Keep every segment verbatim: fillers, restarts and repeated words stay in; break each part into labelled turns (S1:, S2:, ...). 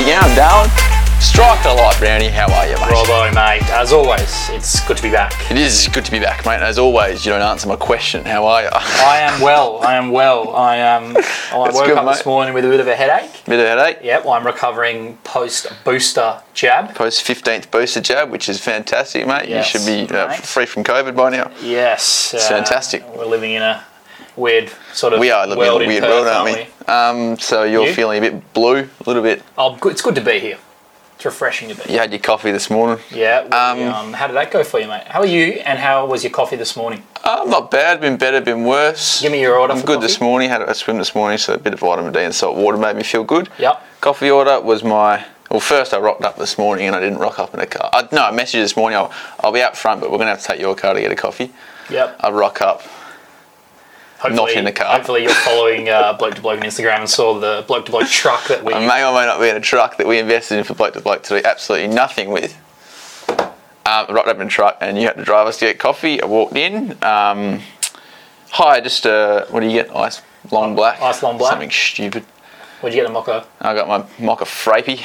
S1: you going, darling? Strike the light, Brownie. How are you, mate?
S2: Robbo, mate. As always, it's good to be back.
S1: It is good to be back, mate. As always, you don't answer my question. How are you?
S2: I am well. I am well. I um, I woke
S1: good,
S2: up
S1: mate.
S2: this morning with a bit of a headache.
S1: Bit of headache?
S2: Yep, well, I'm recovering post-booster jab.
S1: Post fifteenth booster jab, which is fantastic, mate.
S2: Yes,
S1: you should be uh,
S2: mate.
S1: free from COVID by now.
S2: Yes.
S1: It's
S2: uh,
S1: fantastic.
S2: We're living in a weird sort of
S1: We are living
S2: world
S1: in a weird
S2: Perth,
S1: world, aren't we? Um, so you're
S2: You?
S1: feeling a bit blue, a little bit.
S2: Oh, good. It's good to be here. It's refreshing to be
S1: You
S2: here.
S1: had your coffee this morning.
S2: Yeah. we,
S1: Um,
S2: um, how did that go for you, mate? How are you, and how was your coffee this morning?
S1: Uh, not bad, been better, been worse.
S2: Give me your order
S1: I'm
S2: for
S1: good
S2: coffee.
S1: this morning, had a swim this morning, so a bit of vitamin D and salt water made me feel good.
S2: Yep.
S1: Coffee order was my... Well, first I rocked up this morning and I didn't rock up in a car. I, no, I messaged you this morning, I'll, I'll be out front, but we're going to have to take your car to get a coffee.
S2: Yep.
S1: I rock up,
S2: Hopefully,
S1: not in the car.
S2: Hopefully you're following uh, Bloke to Bloke on Instagram and saw the Bloke to Bloke truck that we...
S1: I may or may not be in a truck that we invested in for Bloke to Bloke to do absolutely nothing with. Um, I rocked up in a truck and you had to drive us to get coffee. I walked in. Um, hi, just, uh, what do you get? Ice long black?
S2: Ice long black.
S1: Something stupid.
S2: Where'd you get the mocha?
S1: I got my mocha frappy.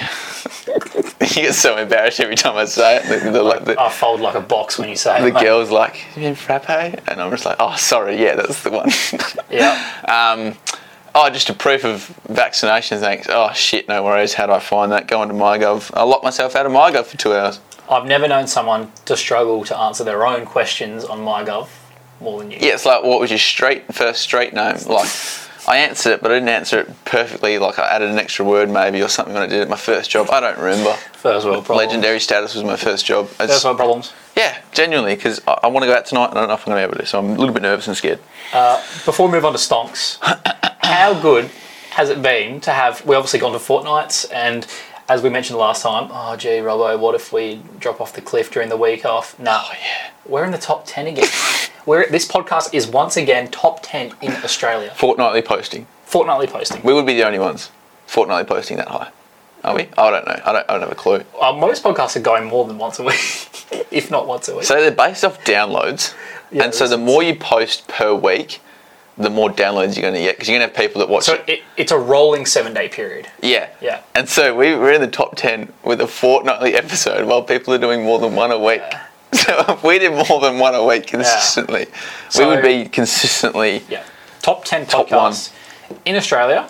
S1: You get so embarrassed every time I say it. The, the, like, the,
S2: I fold like a box when you say
S1: the
S2: it, mate.
S1: girl's like, you mean frappe? And I'm just like, oh, sorry, yeah, that's the one.
S2: Yeah.
S1: Um, oh, just a proof of vaccination, thanks. Oh, shit, no worries. How do I find that? Go into MyGov. I locked myself out of MyGov for two hours.
S2: I've never known someone to struggle to answer their own questions on MyGov more than you.
S1: Yeah, it's like, what was your street first street name? Like, I answered it, but I didn't answer it perfectly. Like, I added an extra word maybe or something when I did it. My first job, I don't remember.
S2: First world problems.
S1: Legendary status was my first job. It's-
S2: First world problems.
S1: Yeah, genuinely, because I, I want to go out tonight and I don't know if I'm going to be able to, so I'm a little bit nervous and scared.
S2: Uh, before we move on to stonks, how good has it been to have... We obviously gone to fortnights, and as we mentioned last time, oh, gee, Robbo, what if we drop off the cliff during the week off? No.
S1: Oh, yeah.
S2: We're in the top ten again. We're, this podcast is once again top ten in Australia.
S1: Fortnightly posting.
S2: Fortnightly posting.
S1: We would be the only ones fortnightly posting that high. Are we? I don't know. I don't, I don't have a clue.
S2: Uh, most podcasts are going more than once a week, if not once a week.
S1: So they're based off downloads.
S2: Yeah,
S1: and so the
S2: listens.
S1: more you post per week, the more downloads you're going to get. Because you're going to have people that watch
S2: So
S1: it.
S2: it, it's a rolling seven-day period.
S1: Yeah.
S2: Yeah.
S1: And so we, we're in the top ten with a fortnightly episode while people are doing more than one a week.
S2: Yeah.
S1: So if we did more than one a week consistently,
S2: So-
S1: we would be consistently...
S2: Yeah. Top ten
S1: Top
S2: podcasts in Australia.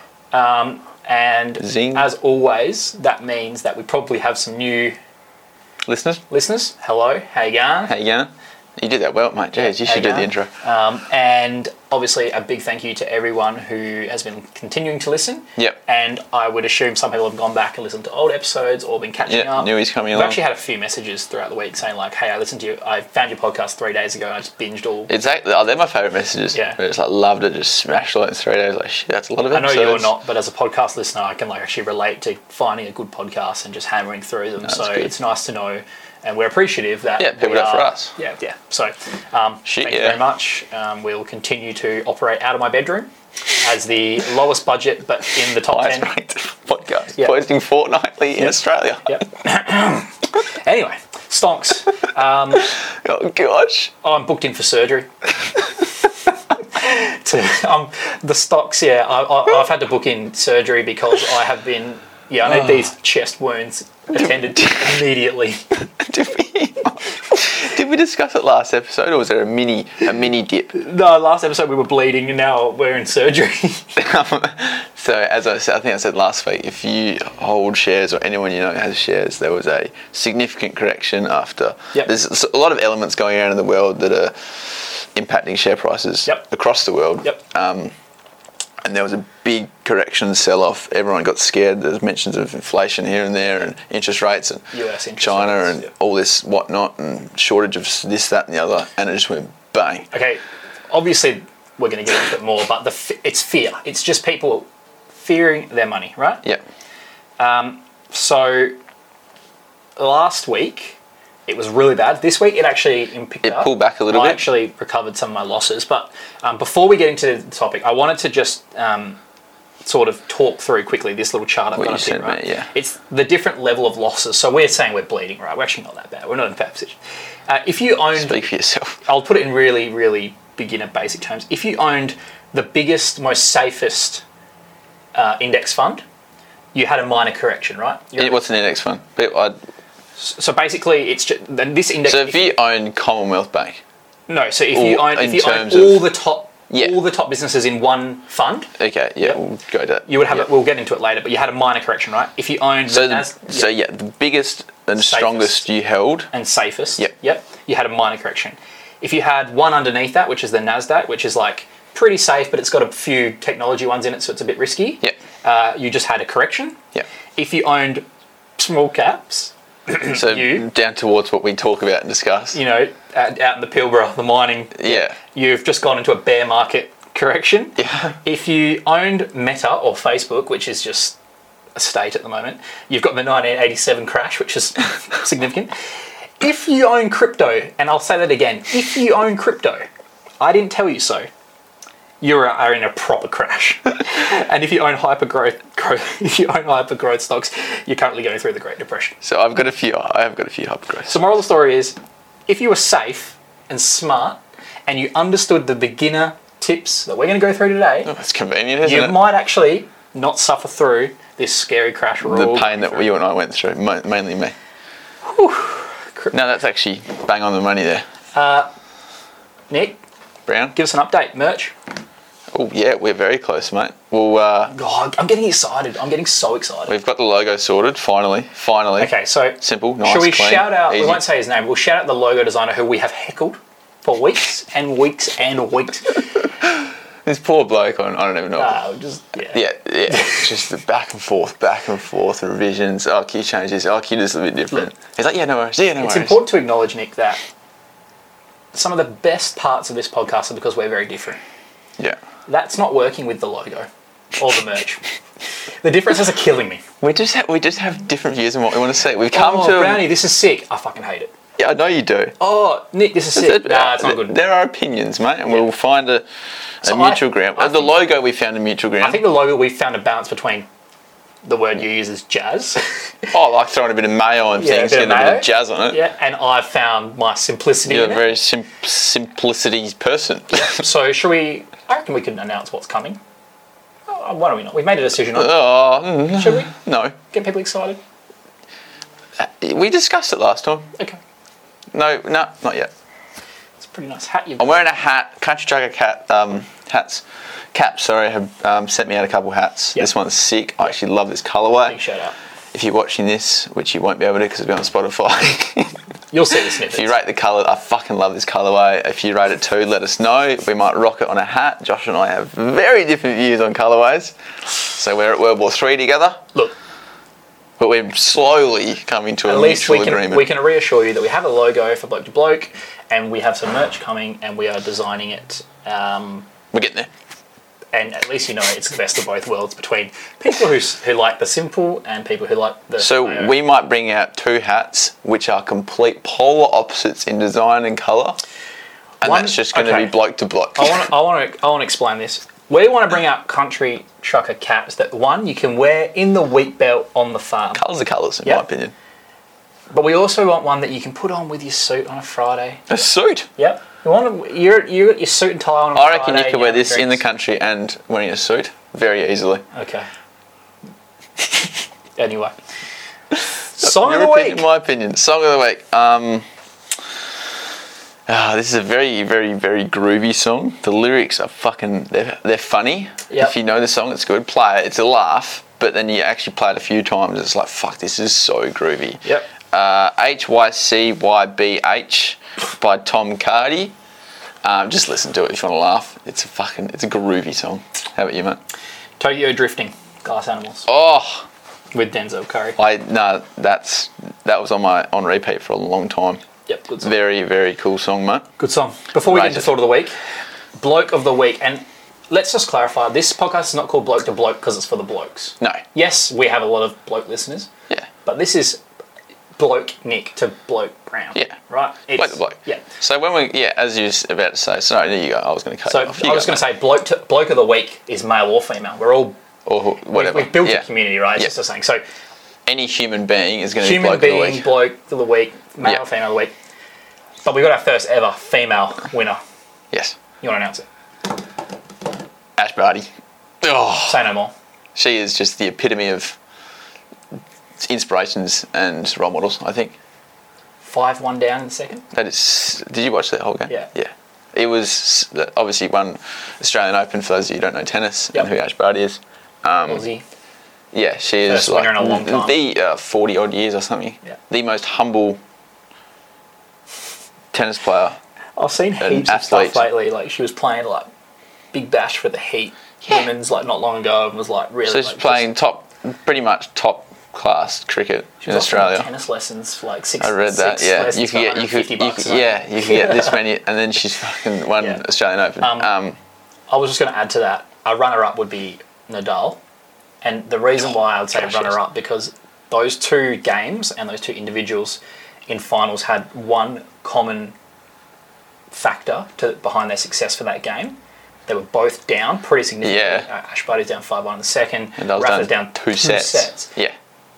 S2: Um, and
S1: Zing.
S2: as always, that means that we probably have some new
S1: Listeners,
S2: listeners. Hello, how you going?
S1: how you going? You did that well, mate. Jeez, you
S2: How
S1: should do
S2: you
S1: the
S2: going?
S1: intro.
S2: Um, and obviously a big thank you to everyone who has been continuing to listen.
S1: Yep.
S2: And I would assume some people have gone back and listened to old episodes or been catching
S1: Yeah,
S2: up.
S1: new is coming
S2: We've
S1: along.
S2: actually had a few messages throughout the week saying like, hey, I listened to you, I found your podcast three days ago and I just binged all.
S1: Exactly. Oh, they're my favourite messages.
S2: Yeah.
S1: Where it's like, loved it, just smashed it in three days. Like, shit, that's a lot of
S2: I know
S1: episodes.
S2: you're not, but as a podcast listener, I can like actually relate to finding a good podcast and just hammering through them.
S1: That's
S2: so
S1: good.
S2: it's nice to know, and we're appreciative that
S1: Yeah, people
S2: we
S1: do it for
S2: are-
S1: us.
S2: Yeah, yeah. So um,
S1: Shit,
S2: thank you
S1: yeah.
S2: very much. Um, we'll continue to operate out of my bedroom as the lowest budget, but in the top
S1: Highest
S2: ten.
S1: ranked podcast.
S2: Yeah.
S1: Posting fortnightly in
S2: Yeah.
S1: Australia.
S2: Yep. Anyway, stonks. Um,
S1: Oh, gosh.
S2: I'm booked in for surgery. to, um, the stocks, yeah. I, I, I've had to book in surgery because I have been, yeah, I need
S1: Oh.
S2: these chest wounds attended to immediately.
S1: Did we, did we discuss it last episode, or was there a mini a mini dip?
S2: No, last episode we were bleeding and now we're in surgery.
S1: So, as I said, I think I said last week, if you hold shares or anyone you know has shares, there was a significant correction after.
S2: Yep.
S1: There's a lot of elements going on in the world that are impacting share prices
S2: Yep.
S1: across the world.
S2: Yep.
S1: Um, and there was a big correction sell-off. Everyone got scared. There's mentions of inflation here and there, and interest rates, and
S2: U S interest
S1: China,
S2: rates,
S1: and
S2: yep.
S1: all this whatnot, and shortage of this, that, and the other, and it just went bang.
S2: Okay, obviously we're going to get into it more, but the f- it's fear. It's just people fearing their money, right?
S1: Yep.
S2: So last week it was really bad. This week it actually picked
S1: It
S2: up.
S1: pulled back a little
S2: I
S1: bit.
S2: actually recovered some of my losses. But um, before we get into the topic, I wanted to just um, sort of talk through quickly this little chart I've
S1: What
S2: got
S1: you
S2: up here,
S1: sent me,
S2: right?
S1: yeah.
S2: It's the different level of losses. So we're saying we're bleeding, right? We're actually not that bad. We're not in a bad position. Uh, if you owned,
S1: Speak for yourself.
S2: I'll put it in really, really beginner basic terms. If you owned the biggest, most safest uh, index fund, you had a minor correction, right? You're-
S1: Yeah, what's an index fund? But I-
S2: So basically, it's just then this index.
S1: So if you own Commonwealth Bank,
S2: no, so if
S1: Or
S2: you own if
S1: in
S2: you own
S1: terms of-
S2: all the top
S1: Yeah.
S2: all the top businesses in one fund,
S1: okay, yeah,
S2: Yep.
S1: we'll go to that.
S2: you would have
S1: yeah.
S2: it. We'll get into it later, but you had a minor correction, right? If you owned
S1: So,
S2: the
S1: the,
S2: Nas-
S1: so yeah, the biggest and
S2: Safest.
S1: strongest you held.
S2: and safest,
S1: Yep.
S2: yep, you had a minor correction. If you had one underneath that, which is the Nasdaq, which is like pretty safe, but it's got a few technology ones in it, so it's a bit risky.
S1: Yep.
S2: Uh, you just had a correction.
S1: Yep.
S2: If you owned small caps,
S1: So
S2: You-
S1: down towards what we talk about and discuss.
S2: you know, out, out in the Pilbara, the mining,
S1: Yeah.
S2: you've just gone into a bear market correction.
S1: Yeah.
S2: If you owned Meta or Facebook, which is just a state at the moment, you've got the nineteen eighty-seven crash, which is significant. If you own crypto, and I'll say that again, if you own crypto, I didn't tell you so, you are, are in a proper crash. And if you own hyper growth, growth, if you own hyper growth stocks, you're currently going through the Great Depression.
S1: So I've got a few. I have got a few hypergrowths.
S2: So moral of the story is, if you were safe and smart, and you understood the beginner tips that we're going to go through today,
S1: That's convenient, isn't
S2: you
S1: it?
S2: might actually not suffer through this scary crash. we're
S1: The
S2: all
S1: pain
S2: going
S1: that you and I went through, mo- mainly me. No, that's actually bang on the money there.
S2: through. Nick,
S1: Brown?
S2: give us an update. Merch.
S1: Oh, yeah, we're very close, mate. Well, uh,
S2: God, I'm getting excited. I'm getting so excited.
S1: we've got the logo sorted, finally. Finally.
S2: Okay, so
S1: Simple, nice,
S2: shall we
S1: clean,
S2: shout out?
S1: easy.
S2: We won't say his name. We'll shout out the logo designer who we have heckled for weeks and weeks and weeks.
S1: This poor bloke, I I don't even know.
S2: Uh, just yeah.
S1: Yeah, yeah. It's just the back and forth, back and forth revisions. Oh, can you change this? Oh, can you do this a bit different? He's like, yeah, no worries. Yeah, no
S2: It's
S1: worries.
S2: important to acknowledge, Nick, that some of the best parts of this podcast are because we're very different.
S1: Yeah.
S2: That's not working with the logo or the merch. The differences are killing me.
S1: We just have we just have different views on what we want to see. We've come
S2: oh,
S1: to
S2: Brownie, this is sick. I fucking hate it.
S1: yeah, I know you do.
S2: Oh, Nick, this is sick. Nah, it's not good.
S1: There are opinions, mate, and we'll find a, a
S2: So I-
S1: mutual ground.
S2: I
S1: Uh, the
S2: think-
S1: logo we found a mutual ground.
S2: I think the logo, we found a balance between the word you use as jazz.
S1: oh, I like throwing a bit of mayo on
S2: Yeah, a
S1: things,
S2: bit of
S1: getting a bit
S2: mayo.
S1: of jazz on it.
S2: Yeah, and I've found my simplicity
S1: You're a
S2: in it.
S1: very sim- simplicity person.
S2: So, should we... I reckon we can announce what's coming. Oh, why don't we not? We've made a decision on it.
S1: oh, mm,
S2: Should we?
S1: no.
S2: Get people excited?
S1: We discussed it last time.
S2: Okay.
S1: No, no, not yet.
S2: It's a pretty nice hat you've
S1: I'm wearing a hat. Country Trucker cat um, hats. Caps, sorry, have um, sent me out a couple hats.
S2: Yep.
S1: This one's sick. I actually love this colourway.
S2: Big shout out.
S1: If you're watching this, which you won't be able to because it'll be on Spotify.
S2: You'll see the snippets.
S1: If you rate the colour, I fucking love this colourway. If you rate it two, let us know. We might rock it on a hat. Josh and I have very different views on colourways. So we're at World War Three together.
S2: Look,
S1: But we're slowly coming to
S2: at
S1: a
S2: least
S1: mutual
S2: we can,
S1: agreement.
S2: we can reassure you that we have a logo for Bloke to Bloke, and we have some merch coming, and we are designing it. Um,
S1: We're getting there.
S2: and at least you know it's the best of both worlds between people who who like the simple and people who like the.
S1: So
S2: uh,
S1: we might bring out two hats which are complete polar opposites in design and colour. And
S2: One-
S1: that's just going to
S2: okay.
S1: be bloke to bloke.
S2: I want to. I want to. I want to explain this. We want to bring out country trucker caps that one you can wear in the wheat belt on the farm,
S1: Colours are colours, in
S2: Yep.
S1: my opinion.
S2: but we also want one that you can put on with your suit on a Friday.
S1: A suit.
S2: Yep. You want to, you're you got your suit and tie on. on a
S1: I reckon
S2: Friday,
S1: you could wear
S2: have
S1: this in the
S2: drinks.
S1: country and wearing a suit very easily.
S2: Okay. Anyway. Song of
S1: Your
S2: the
S1: opinion,
S2: week.
S1: my opinion. Song of the week. Um, ah, this is a very, very, very groovy song. The lyrics are fucking, they're, they're funny.
S2: Yep.
S1: If you know the song, it's good. Play it. It's a laugh. But then you actually play it a few times. It's like, fuck, this is so groovy.
S2: Yep.
S1: Uh, H Y C Y B H by Tom Cardy. Um, just listen to it if you want to laugh. It's a fucking, it's a groovy song. How about you, mate?
S2: Tokyo Drifting. Glass Animals.
S1: Oh,
S2: With Denzel Curry.
S1: I no, that's that was on my on repeat for a long time.
S2: Yep. Good song.
S1: Very, very cool song, mate.
S2: Good song. Before we get
S1: Right.
S2: into Thought of the Week, Bloke of the Week. And let's just clarify, this podcast is not called Bloke to Bloke because it's for the blokes.
S1: No.
S2: Yes, we have a lot of bloke listeners,
S1: Yeah.
S2: but this is Bloke Nick to Bloke Brown.
S1: Yeah.
S2: Right? It's,
S1: Bloke to bloke.
S2: Yeah.
S1: So when we, yeah, as you was about to say, so no, there you go. I was going to cut
S2: So
S1: you
S2: I
S1: off.
S2: was going to say, bloke, to, bloke of the Week is male or female. We're all,
S1: or who- whatever.
S2: we've built
S1: yeah.
S2: a community, right? It's
S1: Yeah.
S2: just a saying. So
S1: Any human being is going to be
S2: human
S1: bloke of the
S2: being,
S1: week.
S2: bloke of the week, male
S1: Yeah.
S2: or female of the week. But we got our first ever female winner.
S1: Yes.
S2: You want to announce it?
S1: Ash Barty. Oh,
S2: Say no more.
S1: she is just the epitome of inspirations and role models, I think.
S2: five one down in the second.
S1: That is. Did you watch that whole game?
S2: Yeah.
S1: Yeah. It was obviously won Australian Open for those of you who don't know tennis
S2: Yep.
S1: and who Ash Barty is. Um,
S2: Aussie.
S1: yeah, she is
S2: First
S1: like
S2: winner in a long time.
S1: the uh, forty odd years or something.
S2: Yeah.
S1: The most humble tennis player.
S2: I've seen
S1: An
S2: heaps of
S1: athlete.
S2: stuff lately. Like she was playing like Big Bash for the Heat
S1: Yeah.
S2: women's like not long ago and was like really.
S1: So she's
S2: like,
S1: playing top, pretty much top class cricket
S2: just, she
S1: in
S2: was offering
S1: Australia.
S2: tennis lessons for like six.
S1: I read that.
S2: six
S1: Yeah,
S2: lessons
S1: you
S2: for
S1: could get, you could,
S2: fifty
S1: you
S2: bucks.
S1: could
S2: mate.
S1: yeah, you could get this many, and then she's fucking won
S2: Yeah.
S1: Australian Open.
S2: Um,
S1: Um,
S2: I was just going to add to that. Our runner-up would be Nadal, and the reason why I would say
S1: Gosh,
S2: runner-up because those two games and those two individuals in finals had one common factor to behind their success for that game. They were both down pretty significantly.
S1: Yeah.
S2: Uh, Ash Barty's down five one in the second.
S1: and I was
S2: Rafa's
S1: down,
S2: down
S1: two, sets. Yeah.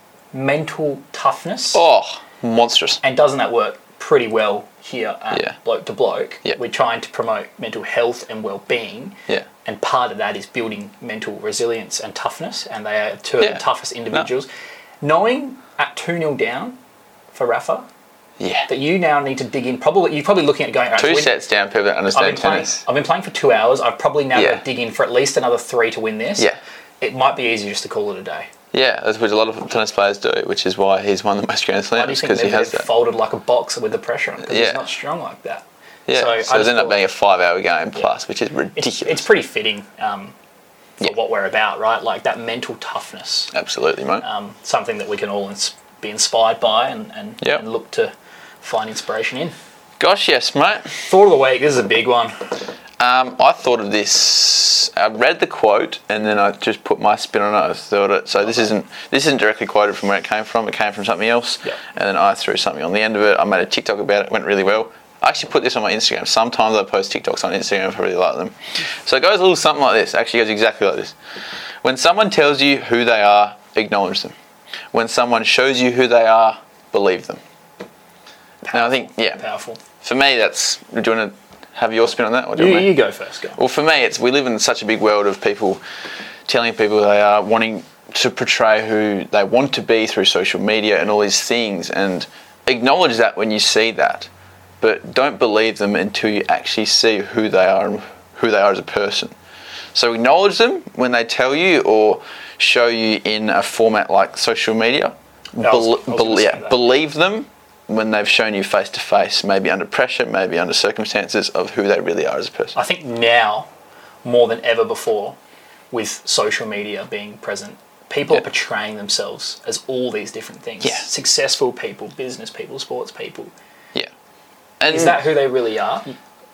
S2: Mental toughness.
S1: Oh, monstrous.
S2: And doesn't that work pretty well here at
S1: Yeah.
S2: Bloke to Bloke?
S1: Yeah.
S2: We're trying to promote mental health and well-being.
S1: Yeah.
S2: And part of that is building mental resilience and toughness, and they are two of
S1: Yeah.
S2: the toughest individuals. Knowing at two nil down for Rafa,
S1: Yeah.
S2: that you now need to dig in, probably you're probably looking at going, all right,
S1: Two
S2: so we-
S1: sets down, people that
S2: I've
S1: understand
S2: been, playing,
S1: tennis.
S2: I've been playing for two hours, I've probably now
S1: Yeah.
S2: got to dig in for at least another three to win this.
S1: Yeah.
S2: It might be easier just to call it a day.
S1: Yeah, that's what a lot of tennis players do, which is why he's won the most Grand
S2: Why do you
S1: Slams,
S2: think
S1: because he
S2: they're
S1: has that.
S2: folded like a boxer with the pressure on? Because
S1: Yeah.
S2: he's not strong like that.
S1: Yeah,
S2: So
S1: so,
S2: I
S1: it
S2: just
S1: ends up
S2: thought-
S1: being a five-hour game plus, which is ridiculous.
S2: It's, it's pretty fitting um, for
S1: Yeah.
S2: what we're about, right? Like that mental toughness.
S1: Absolutely, mate.
S2: Um, something that we can all ins- be inspired by and, and,
S1: Yep.
S2: and look to find inspiration in.
S1: Gosh, yes, mate.
S2: Thought of the week, this is a big one.
S1: Um, I thought of this. I read the quote and then I just put my spin on it. I thought it. So this isn't this isn't directly quoted from where it came from. It came from something else,
S2: Yep.
S1: and then I threw something on the end of it. I made a TikTok about it. It went really well. I actually put this on my Instagram. Sometimes I post TikToks on Instagram if I really like them. So it goes a little something like this. Actually, it goes exactly like this. When someone tells you who they are, acknowledge them. When someone shows you who they are, believe them. Now I think, yeah,
S2: Powerful.
S1: for me, that's. Do you want to have your spin on that? Or do you
S2: You,
S1: want me?
S2: you go first, go.
S1: Well, for me, it's we live in such a big world of people telling people they are wanting to portray who they want to be through social media and all these things, and acknowledge that when you see that, but don't believe them until you actually see who they are and who they are as a person. So acknowledge them when they tell you or show you in a format like social media.
S2: Yeah, I was-
S1: Bel-
S2: I was
S1: bel-
S2: gonna say
S1: yeah,
S2: that.
S1: believe them when they've shown you face to face, maybe under pressure, maybe under circumstances of who they really are as a person.
S2: I think now, more than ever before, with social media being present, people
S1: Yeah.
S2: are portraying themselves as all these different things.
S1: Yeah.
S2: Successful people, business people, sports people.
S1: Yeah. And
S2: Is that who they really are?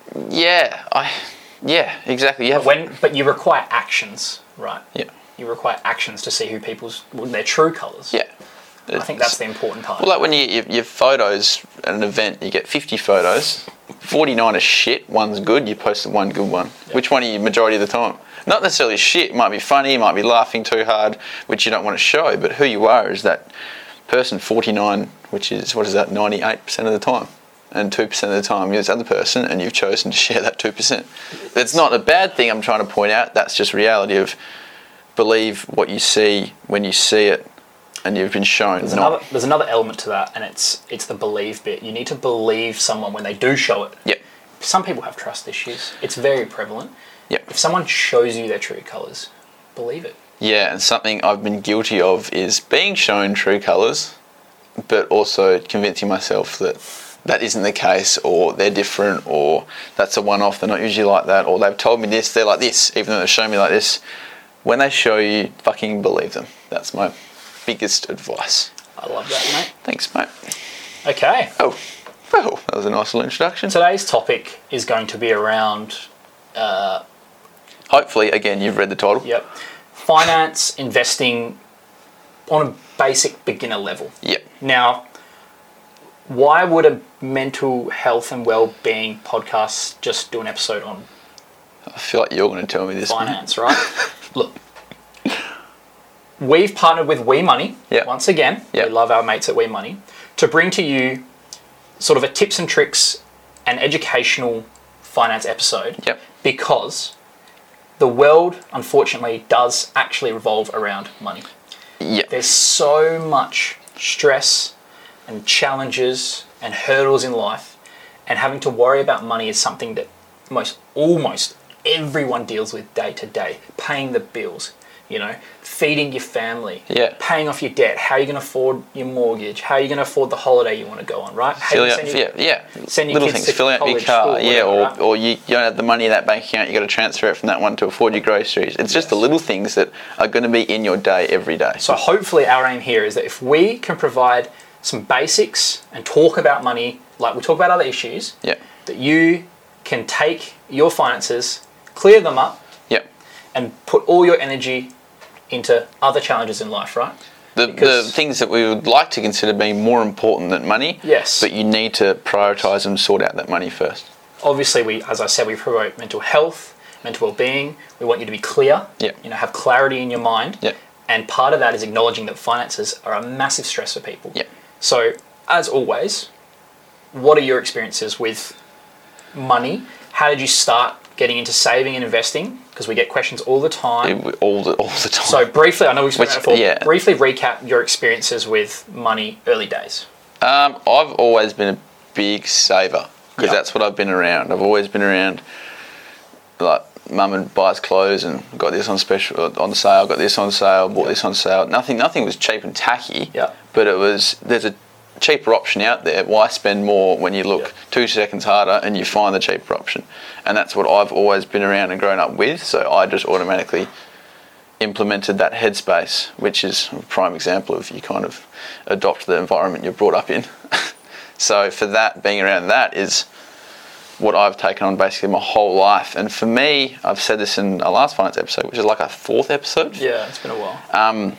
S1: yeah, I yeah, exactly. You have
S2: When, but you require actions, right?
S1: yeah.
S2: You require actions to see who people's well, their true colours.
S1: Yeah.
S2: I think that's the important part.
S1: Well, like when you your, your photos at an event, you get fifty photos, forty-nine are shit, one's good. You posted one good one.
S2: Yeah.
S1: Which one are you majority of the time? Not necessarily shit. It might be funny. You might be laughing too hard, which you don't want to show. But who you are is that person forty-nine, which is what is that ninety-eight percent of the time, and two percent of the time you're this other person, and you've chosen to share that two percent. That's not a bad thing. I'm trying to point out. That's just reality of believe what you see when you see it. And you've been shown.
S2: There's
S1: not,
S2: another there's another element to that, and it's it's the believe bit. You need to believe someone when they do show it.
S1: Yep.
S2: Some people have trust issues. It's very prevalent.
S1: Yep.
S2: If someone shows you their true colours, believe it.
S1: Yeah, and something I've been guilty of is being shown true colours, but also convincing myself that that isn't the case, or they're different, or that's a one-off, they're not usually like that, or they've told me this, they're like this, even though they've shown me like this. When they show you, fucking believe them. That's my biggest advice.
S2: I love that, mate.
S1: Thanks, mate.
S2: Okay.
S1: Oh, well, that was a nice little introduction.
S2: Today's topic is going to be around, uh,
S1: Hopefully, again, you've read the title.
S2: yep, finance, investing on a basic beginner level.
S1: Yep.
S2: Now, why would a mental health and well-being podcast just do an episode on
S1: I feel like you're going to tell me this. mate.
S2: finance, right? Look, we've partnered with We Money,
S1: Yep.
S2: once again,
S1: Yep.
S2: we love our mates at We Money, to bring to you sort of a tips and tricks and educational finance episode.
S1: Yep.
S2: Because the world, unfortunately, does actually revolve around money.
S1: Yeah.
S2: There's so much stress and challenges and hurdles in life, and having to worry about money is something that most almost everyone deals with day to day. Paying the bills, you know, feeding your family,
S1: Yeah.
S2: paying off your debt. How are you going to afford your mortgage? How are you going to afford the holiday you want to go on, right? How
S1: Fill
S2: you
S1: out,
S2: send
S1: yeah,
S2: your-
S1: yeah.
S2: send your
S1: Little
S2: kids
S1: things.
S2: to
S1: Fill out your
S2: college,
S1: car,
S2: school,
S1: yeah,
S2: whatever,
S1: or
S2: right?
S1: or you, you don't have the money in that bank account. You got to transfer it from that one to afford your groceries. It's just the little things that are going to be in your day every day.
S2: So hopefully our aim here is that if we can provide some basics and talk about money like we talk about other issues,
S1: Yeah.
S2: that you can take your finances, clear them up,
S1: Yep.
S2: and put all your energy into other challenges in life, right?
S1: The,
S2: Because-
S1: the things that we would like to consider being more important than money,
S2: Yes.
S1: but you need to prioritise and sort out that money first.
S2: Obviously, we, as I said, we promote mental health, mental well-being. We want you to be clear,
S1: Yeah.
S2: you know, have clarity in your mind.
S1: Yeah.
S2: And part of that is acknowledging that finances are a massive stress for people.
S1: Yeah.
S2: So, as always, what are your experiences with money? How did you start getting into saving and investing? Because we get questions all the time.
S1: It- all the all the time.
S2: So briefly, I know we've spoken
S1: Which-
S2: about it before.
S1: yeah.
S2: Briefly recap your experiences with money early days.
S1: Um, I've always been a big saver because
S2: Yep.
S1: that's what I've been around. I've always been around, like, mum and buys clothes and got this on special on sale, got this on sale, bought
S2: Yep.
S1: this on sale. Nothing, nothing was cheap and tacky.
S2: Yep.
S1: But it was there's a cheaper option out there. Why spend more when you look
S2: Yep.
S1: two seconds harder and you find the cheaper option? And that's what I've always been around and grown up with. So I just automatically implemented that headspace, which is a prime example of you kind of adopt the environment you're brought up in. So for that, being around that is what I've taken on basically my whole life. And for me, I've said this in our last finance episode, which is like our fourth episode.
S2: Yeah, it's been a while.
S1: Um,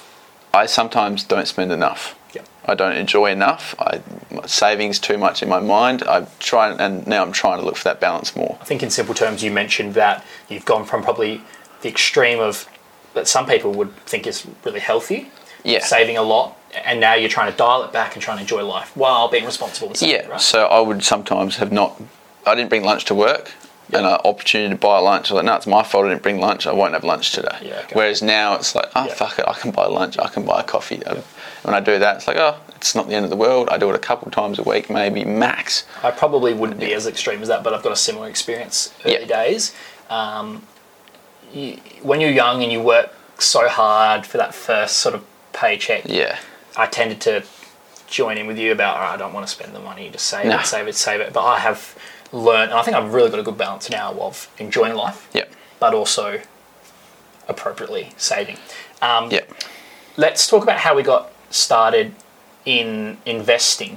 S1: I sometimes don't spend enough.
S2: Yep.
S1: I don't enjoy enough. I savings too much in my mind. I try and now I'm trying to look for that balance more.
S2: I think in simple terms, you mentioned that you've gone from probably the extreme of that some people would think is really healthy,
S1: Yeah.
S2: saving a lot, and now you're trying to dial it back and trying to enjoy life while being responsible and saving,
S1: Yeah.
S2: right?
S1: So I would sometimes have not. I didn't bring lunch to work. And an opportunity to buy lunch, I was like, no, it's my fault I didn't bring lunch, I won't have lunch today.
S2: Yeah, okay.
S1: Whereas now it's like, oh,
S2: Yeah.
S1: fuck it, I can buy lunch, I can buy a coffee. When I do that, it's like, oh, it's not the end of the world. I do it a couple of times a week, maybe max.
S2: I probably wouldn't be as extreme as that, but I've got a similar experience early
S1: Yeah.
S2: days. Um, you, when you're young and you work so hard for that first sort of paycheck,
S1: Yeah.
S2: I tended to join in with you about, oh, I don't want to spend the money, just save
S1: No.
S2: it, save it, save it. But I have learned, and I think I've really got a good balance now of enjoying life,
S1: Yeah.
S2: but also appropriately saving. Um,
S1: Yeah.
S2: Let's talk about how we got started in investing,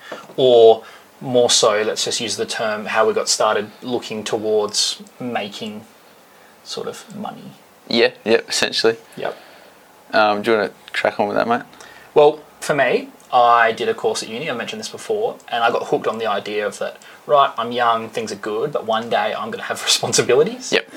S2: or more so, let's just use the term, how we got started looking towards making sort of money.
S1: Yeah, yeah, essentially.
S2: Yep.
S1: Um, do you want to crack on with that, mate?
S2: Well, for me, I did a course at uni, I mentioned this before, and I got hooked on the idea of that, right, I'm young, things are good, but one day I'm going to have responsibilities.
S1: Yep.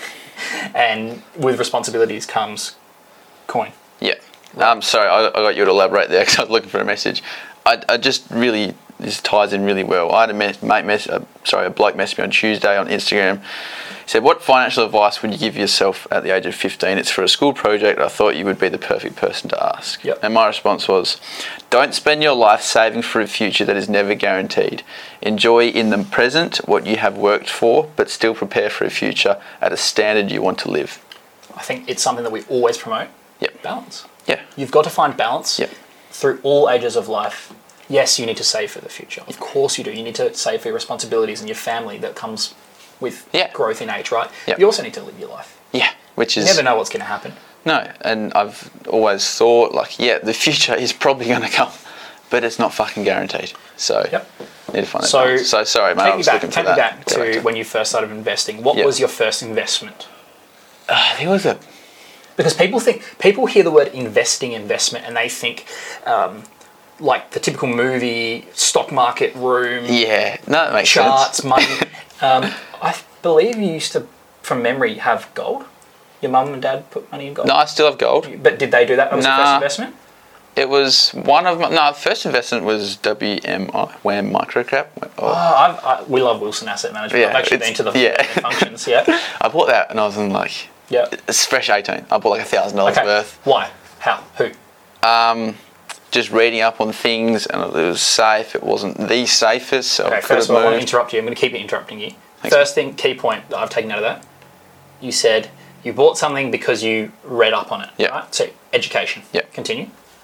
S2: And with responsibilities comes coin.
S1: Yeah. Um, sorry, I, I got you to elaborate there because I was looking for a message. I, I just really, this ties in really well. I had a mess, mate mess, uh, sorry, a bloke messaged me on Tuesday on Instagram. He said, what financial advice would you give yourself at the age of fifteen? It's for a school project. I thought you would be the perfect person to ask.
S2: Yep.
S1: And my response was, don't spend your life saving for a future that is never guaranteed. Enjoy in the present what you have worked for, but still prepare for a future at a standard you want to live.
S2: I think it's something that we always promote.
S1: Yep.
S2: Balance.
S1: Yeah.
S2: You've got to find balance
S1: Yep.
S2: through all ages of life. Yes, you need to save for the future. Of course you do. You need to save for your responsibilities and your family that comes with
S1: Yeah.
S2: growth in age, right?
S1: Yep.
S2: You also need to live your life.
S1: Yeah. Which is...
S2: You never know what's going to happen.
S1: No, and I've always thought, like, yeah, the future is probably going to come, but it's not fucking guaranteed. So,
S2: Yep.
S1: need to find that
S2: So,
S1: balance. So, sorry, mate,
S2: Take
S1: I
S2: me
S1: was
S2: back,
S1: looking for
S2: take me
S1: that.
S2: back
S1: Go
S2: to
S1: back
S2: when you first started investing. What
S1: Yep.
S2: was your first investment?
S1: Uh, there was a...
S2: Because people think people hear the word investing, investment, and they think um, like the typical movie stock market room,
S1: Yeah, no, that makes
S2: charts,
S1: sense.
S2: money. um, I believe you used to, from memory, have gold. Your mum and dad put money in gold.
S1: No, I still have gold.
S2: But did they do that? That was your
S1: Nah.
S2: first investment?
S1: It was one of my... No, first investment was W M I, WAM Microcap.
S2: Oh,
S1: Oh,
S2: I've, I, we love Wilson Asset Management.
S1: Yeah,
S2: I've actually
S1: it's-
S2: been to the
S1: yeah.
S2: their functions. Yeah,
S1: I bought that and I was in, like...
S2: yeah.
S1: It's fresh eighteen. I bought, like, a thousand dollars
S2: Okay.
S1: worth.
S2: Why? How? Who?
S1: Um, just reading up on things, and it was safe. It wasn't the safest, so
S2: Okay,
S1: I could
S2: first
S1: have
S2: of all, I want to
S1: moved.
S2: interrupt you. I'm going to keep interrupting you.
S1: Thanks.
S2: First thing, key point that I've taken out of that, you said you bought something because you read up on it.
S1: Yeah.
S2: Right? So, education.
S1: Yeah.
S2: Continue.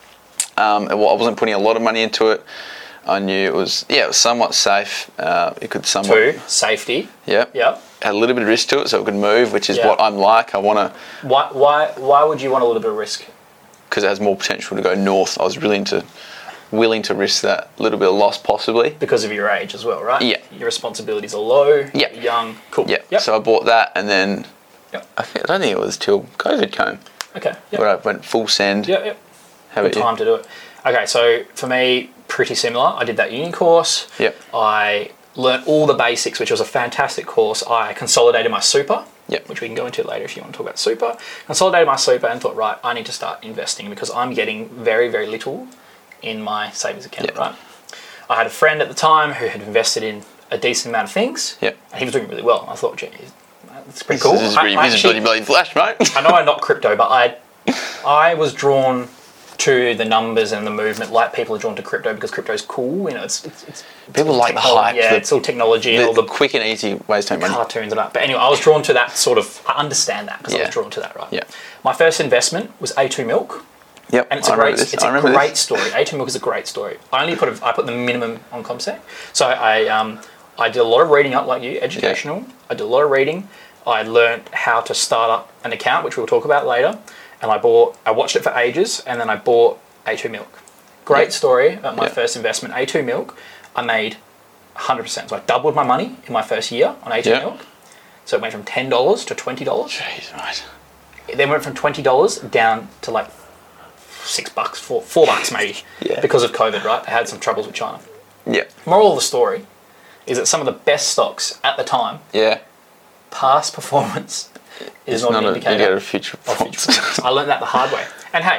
S1: Um, and, well, I wasn't putting a lot of money into it. I knew it was, yeah, it was somewhat safe. Uh, it could somewhat...
S2: Two, safety.
S1: Yeah.
S2: Yeah.
S1: Had a little bit of risk to it, so it could move, which is
S2: Yeah.
S1: what I'm like. I want to...
S2: Why, why, why would you want a little bit of risk?
S1: Because it has more potential to go north. I was willing to, willing to risk that little bit of loss, possibly.
S2: Because of your age as well, right?
S1: Yeah.
S2: Your responsibilities are low.
S1: Yeah.
S2: You're young. Cool.
S1: Yeah.
S2: Yep.
S1: So I bought that, and then
S2: Yep.
S1: I, think, I don't think it was till COVID came
S2: Okay. Yep.
S1: where I went full send.
S2: Yep. Yep.
S1: How
S2: Good
S1: about you?
S2: time to do it. Okay, so for me, pretty similar. I did that uni course.
S1: Yep.
S2: I learnt all the basics, which was a fantastic course. I consolidated my super,
S1: Yep.
S2: which we can go into later if you want to talk about super. Consolidated my super and thought, right, I need to start investing because I'm getting very, very little in my savings account,
S1: Yep.
S2: right? I had a friend at the time who had invested in a decent amount of things.
S1: Yep.
S2: And he was doing really well. I thought, gee, that's pretty
S1: This
S2: cool.
S1: is,
S2: I-
S1: pretty,
S2: I
S1: this is
S2: actually-
S1: bloody, bloody flash, mate.
S2: I know I'm not crypto, but I I was drawn to the numbers and the movement like people are drawn to crypto because crypto is cool. You know, it's, it's, it's
S1: People
S2: all
S1: like the
S2: technol-
S1: hype,
S2: Yeah,
S1: the-
S2: it's all technology and
S1: the,
S2: all
S1: the
S2: the
S1: quick and easy ways to make money.
S2: cartoons and that. But anyway, I was drawn to that sort of. I understand that because I
S1: Yeah.
S2: was drawn to that, right?
S1: Yeah.
S2: My first investment was A two Milk,
S1: Yep.
S2: and it's a
S1: I
S2: great.
S1: remember this.
S2: It's
S1: I
S2: a
S1: remember
S2: great
S1: this.
S2: story. A two Milk is a great story. I only put a, I put the minimum on CommSec, so I um I did a lot of reading up like you, educational. I did a lot of reading. I learned how to start up an account, which we'll talk about later. And I bought, I watched it for ages, and then I bought A two Milk. Great
S1: Yeah.
S2: story about my
S1: Yeah.
S2: first investment, A two Milk. I made one hundred percent. So I doubled my money in my first year on A two
S1: Yeah.
S2: Milk. So it went from ten dollars to twenty dollars.
S1: Jeez, right.
S2: It then went from twenty dollars down to like six bucks, four, four bucks maybe,
S1: Yeah.
S2: because of COVID, right? They had some troubles with China.
S1: Yeah.
S2: Moral of the story is that some of the best stocks at the time,
S1: Yeah.
S2: past performance is
S1: It's
S2: not,
S1: not
S2: an
S1: an
S2: indicator.
S1: indicator of future
S2: of future
S1: performance.
S2: performance. I learned that the hard way. And hey,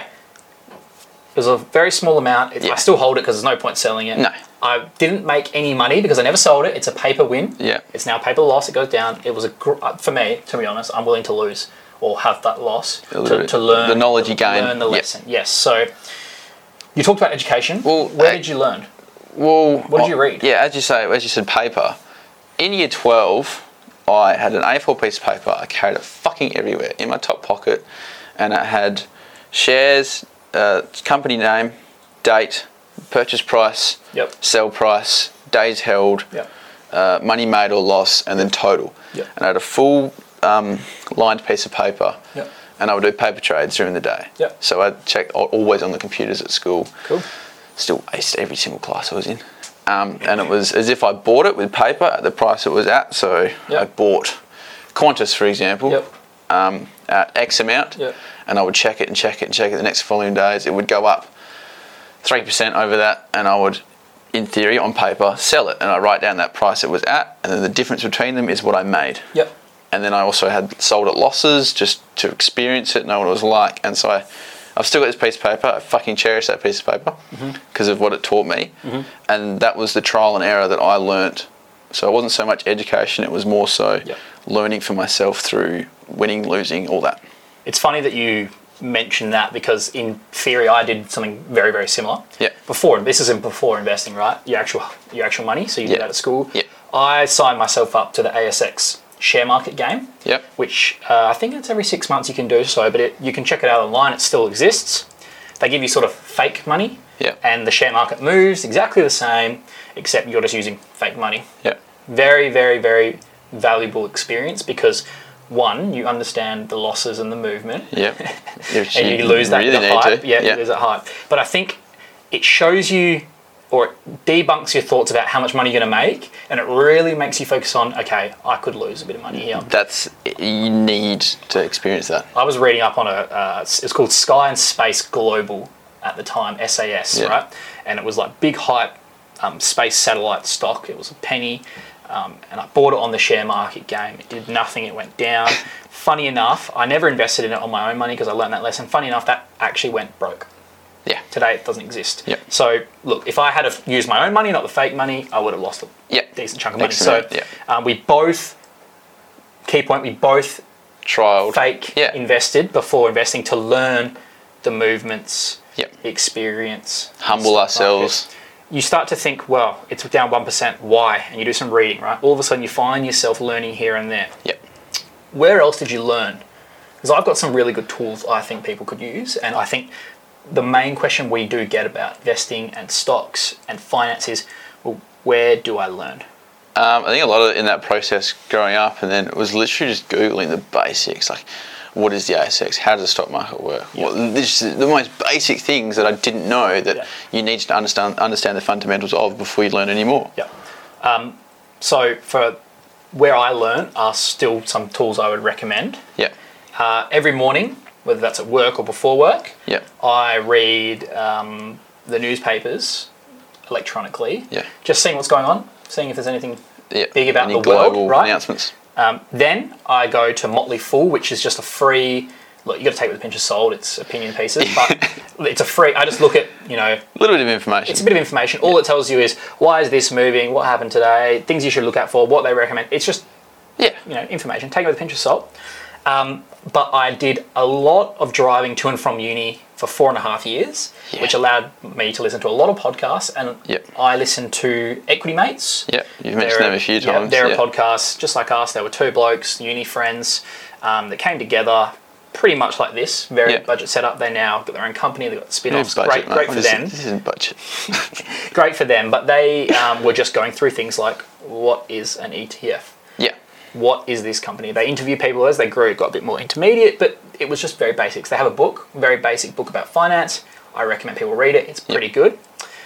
S2: it was a very small amount. It,
S1: Yeah.
S2: I still hold it because there's no point selling it.
S1: No.
S2: I didn't make any money because I never sold it. It's a paper win.
S1: Yeah.
S2: It's now paper loss. It goes down. It was a gr- uh, for me, to be honest, I'm willing to lose or have that loss
S1: A little
S2: to,
S1: bit.
S2: to learn
S1: The knowledge you gain.
S2: Learn the
S1: Yep.
S2: lesson. Yes. So you talked about education.
S1: Well,
S2: where
S1: uh,
S2: did you learn?
S1: Well,
S2: What did you read?
S1: Yeah, as you say, as you said, paper. In year twelve, I had an A four piece of paper. I carried it fucking everywhere in my top pocket, and it had shares, uh, company name, date, purchase price,
S2: Yep.
S1: sell price, days held,
S2: Yep.
S1: uh, money made or loss, and then total.
S2: Yep.
S1: And I had a full um, lined piece of paper,
S2: Yep.
S1: and I would do paper trades during the day.
S2: Yep.
S1: So I'd check al- always on the computers at school.
S2: Cool.
S1: Still aced every single class I was in. Um, and it was as if I bought it with paper at the price it was at. So
S2: Yep.
S1: I bought Qantas, for example,
S2: Yep.
S1: um, at X amount,
S2: Yep.
S1: and I would check it and check it and check it the next following days. It would go up three percent over that, and I would, in theory, on paper, sell it. And I write down that price it was at, and then the difference between them is what I made.
S2: Yep.
S1: And then I also had sold at losses just to experience it, know what it was like. And so I, I've still got this piece of paper. I fucking cherish that piece of paper because of what it taught me.
S2: Mm-hmm.
S1: And that was the trial and error that I learnt. So it wasn't so much education, it was more so
S2: Yep.
S1: learning for myself through winning, losing, all that.
S2: It's funny that you mentioned that because in theory I did something very, very similar.
S1: Yeah.
S2: Before, this isn't before investing, right? Your actual your actual money. So you did
S1: Yeah.
S2: that at school.
S1: Yeah.
S2: I signed myself up to the A S X share market game.
S1: Yep.
S2: Which uh, I think it's every six months you can do so, but it, you can check it out online. It still exists. They give you sort of fake money.
S1: Yeah.
S2: And the share market moves exactly the same, except you're just using fake money.
S1: Yeah.
S2: Very, very, very valuable experience because one, you understand the losses and the movement.
S1: Yeah.
S2: And you lose that
S1: really
S2: the
S1: need
S2: hype.
S1: to.
S2: Yeah, you lose that hype. But I think it shows you or it debunks your thoughts about how much money you're going to make, and it really makes you focus on, okay, I could lose a bit of money here.
S1: That's, you need to experience that.
S2: I was reading up on a, uh, it's called Sky and Space Global at the time, S A S,
S1: Yeah.
S2: right? And it was like big hype um, space satellite stock. It was a penny. Um, and I bought it on the share market game. It did nothing. It went down. Funny enough, I never invested in it on my own money because I learned that lesson. Funny enough, that actually went broke.
S1: Yeah.
S2: Today it doesn't exist.
S1: Yep.
S2: So look, if I had to use my own money, not the fake money, I would have lost a
S1: Yep.
S2: decent chunk of money.
S1: Excellent.
S2: So
S1: Yep.
S2: um, we both, key point, we both
S1: Trialed.
S2: fake
S1: Yeah.
S2: invested before investing to learn the movements
S1: Yep.
S2: experience,
S1: Humble
S2: stock
S1: ourselves.
S2: market, you start to think, well, it's down one percent, why? And you do some reading, right? All of a sudden you find yourself learning here and there.
S1: Yep.
S2: Where else did you learn? Because I've got some really good tools I think people could use, and I think the main question we do get about investing and stocks and finance is, well, where do I learn?
S1: Um, I think a lot of it in that process growing up, and then it was literally just Googling the basics, like what is the A S X, how does the stock market work?
S2: Yeah.
S1: Well, this is the most basic things that I didn't know that
S2: Yeah.
S1: you need to understand understand the fundamentals of before you learn any more.
S2: Yeah. Um, so for where I learn are still some tools I would recommend.
S1: Yeah.
S2: Uh, every morning, whether that's at work or before work,
S1: Yeah.
S2: I read um, the newspapers electronically,
S1: Yeah.
S2: just seeing what's going on, seeing if there's anything
S1: Yeah.
S2: big about
S1: Any
S2: the
S1: global
S2: world, right?
S1: announcements.
S2: Um, then I go to Motley Fool, which is just a free. Look, you got to take it with a pinch of salt. It's opinion pieces, but it's a free. I just look at, you know,
S1: A little bit of information.
S2: it's a bit of information. All it tells you is why is this moving, what happened today, things you should look out for, what they recommend. It's just,
S1: Yeah.
S2: you know, information. Take it with a pinch of salt. Um, but I did a lot of driving to and from uni for four and a half years,
S1: Yeah.
S2: which allowed me to listen to a lot of podcasts. And
S1: Yep.
S2: I listened to Equity Mates.
S1: Yeah. You've mentioned
S2: They're
S1: them a few
S2: yeah,
S1: times.
S2: they're
S1: yeah.
S2: a podcast just like us. They were two blokes, uni friends, um, that came together pretty much like this, very
S1: Yeah.
S2: budget setup. They now got their own company. They've got spin-offs.
S1: No budget,
S2: great,
S1: mate.
S2: great
S1: What
S2: for
S1: is it?
S2: them.
S1: This isn't budget.
S2: Great for them. But they um, were just going through things like, what is an E T F?
S1: Yeah.
S2: What is this company? They interview people as they grew. It got a bit more intermediate, but it was just very basics. They have a book, a very basic book about finance. I recommend people read it. It's pretty good.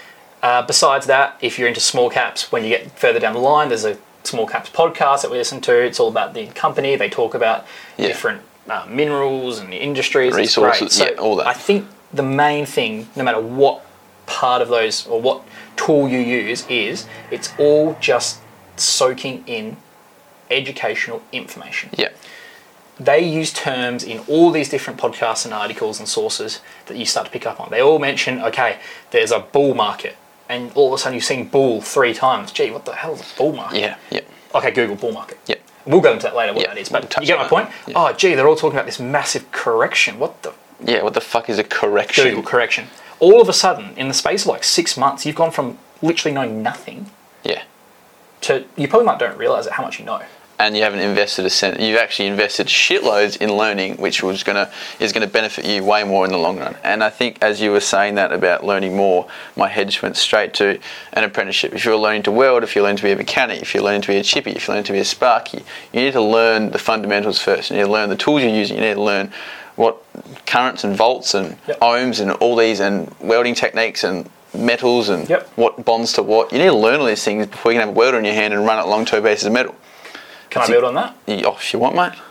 S2: Uh, besides that, if you're into small caps, when you get further down the line, there's a small caps podcast that we listen to. It's all about the company. They talk about
S1: Yeah.
S2: different uh, minerals and industries. It's
S1: Resources,
S2: great. So
S1: yeah, all that.
S2: I think the main thing, no matter what part of those or what tool you use, is it's all just soaking in educational information.
S1: Yeah.
S2: They use terms in all these different podcasts and articles and sources that you start to pick up on. They all mention, okay, there's a bull market, and all of a sudden you've seen bull three times. Gee, what the hell is a bull market?
S1: Yeah. Yeah.
S2: Okay, Google bull market.
S1: Yeah.
S2: We'll go into that later, what
S1: Yeah,
S2: that is.
S1: we'll
S2: But
S1: touch
S2: you get
S1: on
S2: my
S1: that.
S2: point?
S1: Yeah.
S2: Oh, gee, they're all talking about this massive correction. What the
S1: Yeah. What the fuck is a correction?
S2: Google correction? All of a sudden, in the space of like six months, you've gone from literally knowing nothing
S1: Yeah.
S2: to, you probably might don't realise it, how much you know.
S1: And you haven't invested a cent. You've actually invested shitloads in learning, which was gonna is gonna benefit you way more in the long run. And I think as you were saying that about learning more, my head just went straight to an apprenticeship. If you're learning to weld, if you're learning to be a mechanic, if you're learning to be a chippy, if you're learning to be a sparky, you need to learn the fundamentals first. You need to learn the tools you're using. You need to learn what currents and volts and
S2: Yep.
S1: ohms and all these and welding techniques and metals and
S2: Yep.
S1: what bonds to what. You need to learn all these things before you can have a welder in your hand and run it along two pieces of metal.
S2: Can I build on that?
S1: You- Oh, if you want, mate.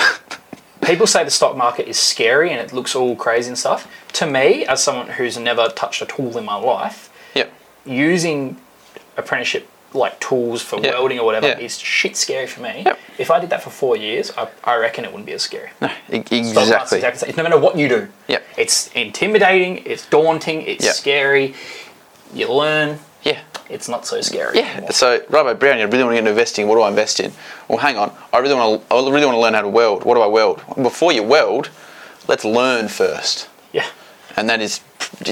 S2: People say the stock market is scary and it looks all crazy and stuff. To me, as someone who's never touched a tool in my life,
S1: Yep.
S2: using apprenticeship like tools for
S1: Yeah.
S2: welding or whatever
S1: Yeah.
S2: is shit scary for me.
S1: Yep.
S2: If I did that for four years, I, I reckon it wouldn't be as scary.
S1: No, e-
S2: Stock market's
S1: exactly.
S2: exactly the same. No matter what you do,
S1: Yep.
S2: it's intimidating, it's daunting, it's
S1: Yep.
S2: scary. You learn,
S1: Yeah.
S2: it's not so scary.
S1: Yeah.
S2: anymore.
S1: So, Robbo Brownie, I really want to get into investing. What do I invest in? Well, hang on. I really want to. I really want to learn how to weld. What do I weld? Before you weld, let's learn first,
S2: Yeah.
S1: and that is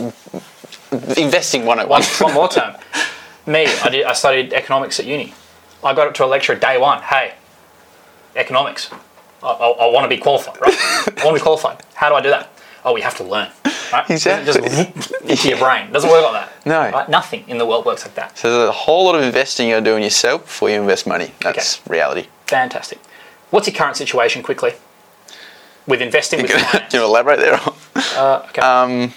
S1: investing one oh one.
S2: One, one more term. Me, I did. I studied economics at uni. I got up to a lecture day one. Hey, economics. I, I, I want to be qualified, right? I want to be qualified. How do I do that? Oh, we have to learn. Right?
S1: Exactly.
S2: It doesn't just into your brain. It doesn't work like that.
S1: No.
S2: Right? Nothing in the world works like that.
S1: So there's a whole lot of investing you got to do in yourself before you invest money. That's reality.
S2: Fantastic. What's your current situation, quickly, with investing with
S1: Do you
S2: finance?
S1: want to elaborate there?
S2: Uh, okay.
S1: Um,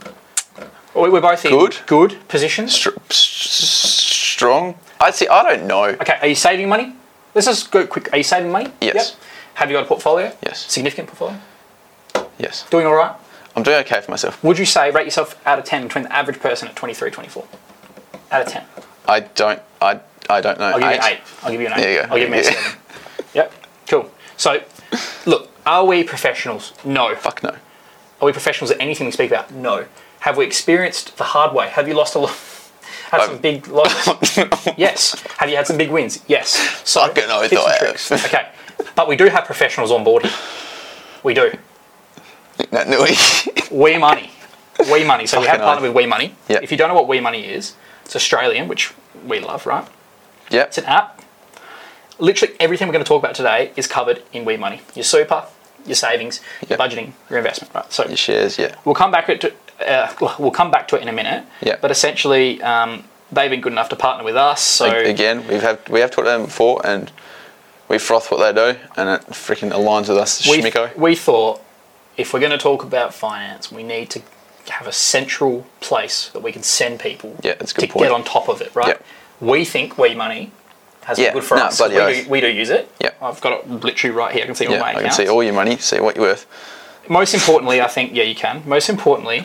S2: We- We're both in
S1: Good.
S2: good positions.
S1: str- s- strong. I see. I don't know.
S2: Okay, are you saving money? Let's just go quick. Are you saving money?
S1: Yes.
S2: Yep. Have you got a portfolio?
S1: Yes.
S2: Significant portfolio?
S1: Yes.
S2: Doing all right?
S1: I'm doing okay for myself.
S2: Would you say, rate yourself out of ten between the average person at twenty-three, twenty-four? Out of ten.
S1: I don't. I. I don't know.
S2: I'll give you an eight. I'll give you an eight.
S1: There you go.
S2: I'll give you a
S1: Yeah.
S2: seven. Yep. Cool. So, look, are we professionals? No.
S1: Fuck no.
S2: Are we professionals at anything we speak about? No. Have we experienced the hard way? Have you lost a lot? Had some
S1: I've-
S2: big losses? Yes. Have you had some big wins? Yes. So,
S1: Fucking oath
S2: tips and
S1: I
S2: tricks.
S1: have.
S2: Okay. But we do have professionals on board here. We do.
S1: No, no, we-
S2: We money. We Money. So we have
S1: Fucking
S2: partnered
S1: oath.
S2: with We Money.
S1: Yep.
S2: If you don't know what We Money is, it's Australian, which we love, right?
S1: Yep.
S2: It's an app. Literally everything we're going to talk about today is covered in We Money. Your super, your savings, your
S1: Yep.
S2: budgeting, your investment, right? So
S1: Your shares, yeah.
S2: we'll come back to uh, we'll come back to it in a minute.
S1: Yep.
S2: But essentially, um, they've been good enough to partner with us. So
S1: A- Again, we've had we have talked to them before, and we froth what they do, and it freaking aligns with us,
S2: we,
S1: Schmicko.
S2: we thought if we're going to talk about finance, we need to have a central place that we can send people
S1: Yeah, that's a
S2: to
S1: good point.
S2: get on top of it, right?
S1: Yep.
S2: We think We Money has
S1: Yeah,
S2: been good for
S1: no,
S2: us.
S1: bloody
S2: We
S1: oath.
S2: do, we do use it.
S1: Yep.
S2: I've got it literally right here. I can see all
S1: Yeah,
S2: my
S1: I can
S2: accounts.
S1: see all your money, see what you're worth.
S2: Most importantly, I think, yeah, you can. Most importantly,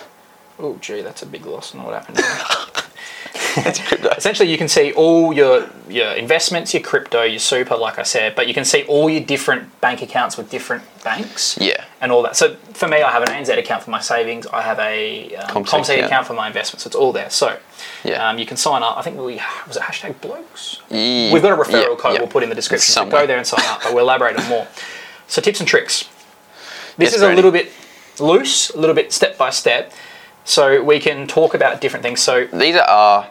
S2: oh, gee, that's a big loss. I don't know what happened there.
S1: It's crypto.
S2: Essentially, you can see all your your investments, your crypto, your super, like I said, but you can see all your different bank accounts with different banks.
S1: Yeah.
S2: And all that. So for me, I have an A N Z account for my savings. I have a um,
S1: Comsec
S2: Comsec account.
S1: account
S2: for my investments. It's all there. So
S1: Yeah.
S2: um, you can sign up. I think we was it hashtag blokes.
S1: Yeah,
S2: We've got a referral
S1: yeah,
S2: code
S1: yeah.
S2: we'll put in the description. So
S1: Somewhere.
S2: go there and sign up. But we'll elaborate on more. So tips and tricks. This
S1: Yes,
S2: is a
S1: Brady.
S2: little bit loose, a little bit step by step. So we can talk about different things. So
S1: These are our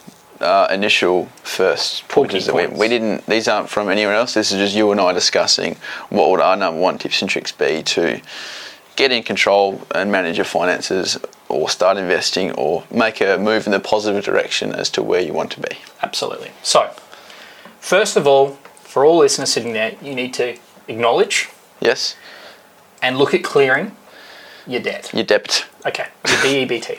S1: uh, initial first pointers that we,
S2: points.
S1: we didn't. These aren't from anywhere else. This is just you and I discussing what would our number one tips and tricks be to get in control and manage your finances, or start investing, or make a move in the positive direction as to where you want to be.
S2: absolutely. So first of all, for all listeners sitting there, you need to acknowledge
S1: Yes,
S2: and look at clearing your debt.
S1: your debt.
S2: Okay, your D E B T.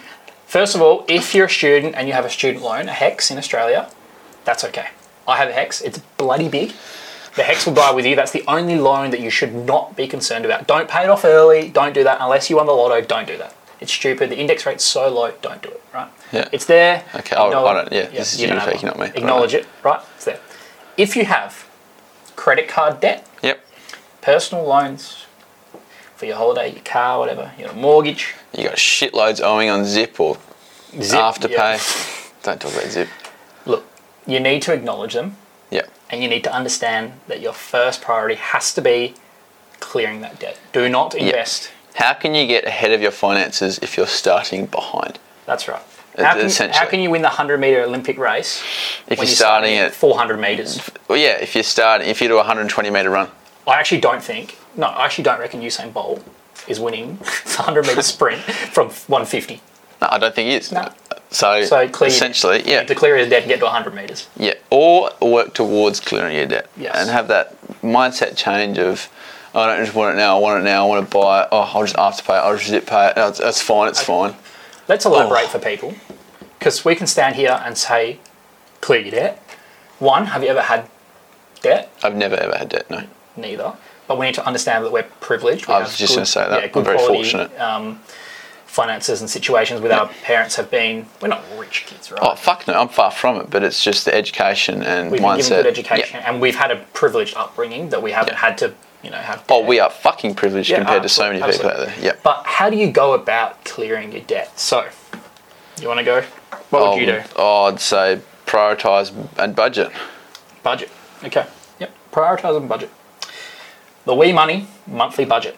S2: First of all, if you're a student and you have a student loan, a HEX in Australia, that's okay. I have a HEX. It's bloody big. The HEX will die with you. That's the only loan that you should not be concerned about. Don't pay it off early. Don't do that unless you won the lotto. Don't do that. It's stupid. The index rate's so low. Don't do it. Right?
S1: Yeah.
S2: It's there.
S1: Okay, I'll-
S2: Acknowledge-
S1: I don't- yeah, this is you
S2: don't have
S1: taking,
S2: one.
S1: not me.
S2: Acknowledge it. Right? It's there. If you have credit card debt,
S1: Yep.
S2: personal loans for your holiday, your car, whatever, your mortgage,
S1: You got shitloads owing on Zip or
S2: Zip,
S1: Afterpay.
S2: yeah.
S1: Don't talk about Zip.
S2: Look, you need to acknowledge them.
S1: Yeah.
S2: And you need to understand that your first priority has to be clearing that debt. Do not invest.
S1: How can you get ahead of your finances if you're starting behind?
S2: That's right.
S1: Uh,
S2: How can,
S1: essentially.
S2: how can you win the one hundred metre Olympic race
S1: If
S2: when
S1: you're starting at,
S2: four hundred metres?
S1: well, yeah, if you start, if you do a one hundred twenty meter run,
S2: I actually don't think, no, I actually don't reckon Usain Bolt is winning the one hundred metre sprint from one fifty.
S1: no, I don't think he is.
S2: No.
S1: So,
S2: So clear
S1: essentially,
S2: You
S1: yeah,
S2: need to clear his debt and get to one hundred metres.
S1: yeah, or work towards clearing your debt,
S2: Yes.
S1: and have that mindset change of, I don't just want it now, I want it now, I want to buy it. Oh, I'll just afterpay it. I'll just Zip pay it. No, it's, it's fine. It's fine.
S2: Let's elaborate
S1: Oh.
S2: for people, because we can stand here and say, clear your debt. One, have you ever had debt?
S1: I've never ever had debt. No.
S2: Neither. But we need to understand that we're privileged. We
S1: I was
S2: have
S1: just
S2: good-
S1: gonna say that.
S2: Yeah,
S1: I'm
S2: good
S1: very
S2: quality,
S1: fortunate.
S2: Um, finances and situations with our parents have been. We're not rich kids, right?
S1: Oh fuck no, I'm far from it. But it's just the education and
S2: we've been
S1: mindset.
S2: given good education,
S1: Yeah.
S2: and we've had a privileged upbringing that we haven't
S1: Yeah.
S2: had to, you know, have.
S1: Oh,
S2: debt.
S1: we are fucking privileged
S2: Yeah,
S1: compared to so many
S2: absolutely,
S1: people out there. Yep.
S2: But how do you go about clearing your debt? So, you want to go? What would you do?
S1: Oh, I'd say prioritise and budget.
S2: Budget. Okay. Yep. Prioritise and budget. The We Money monthly budget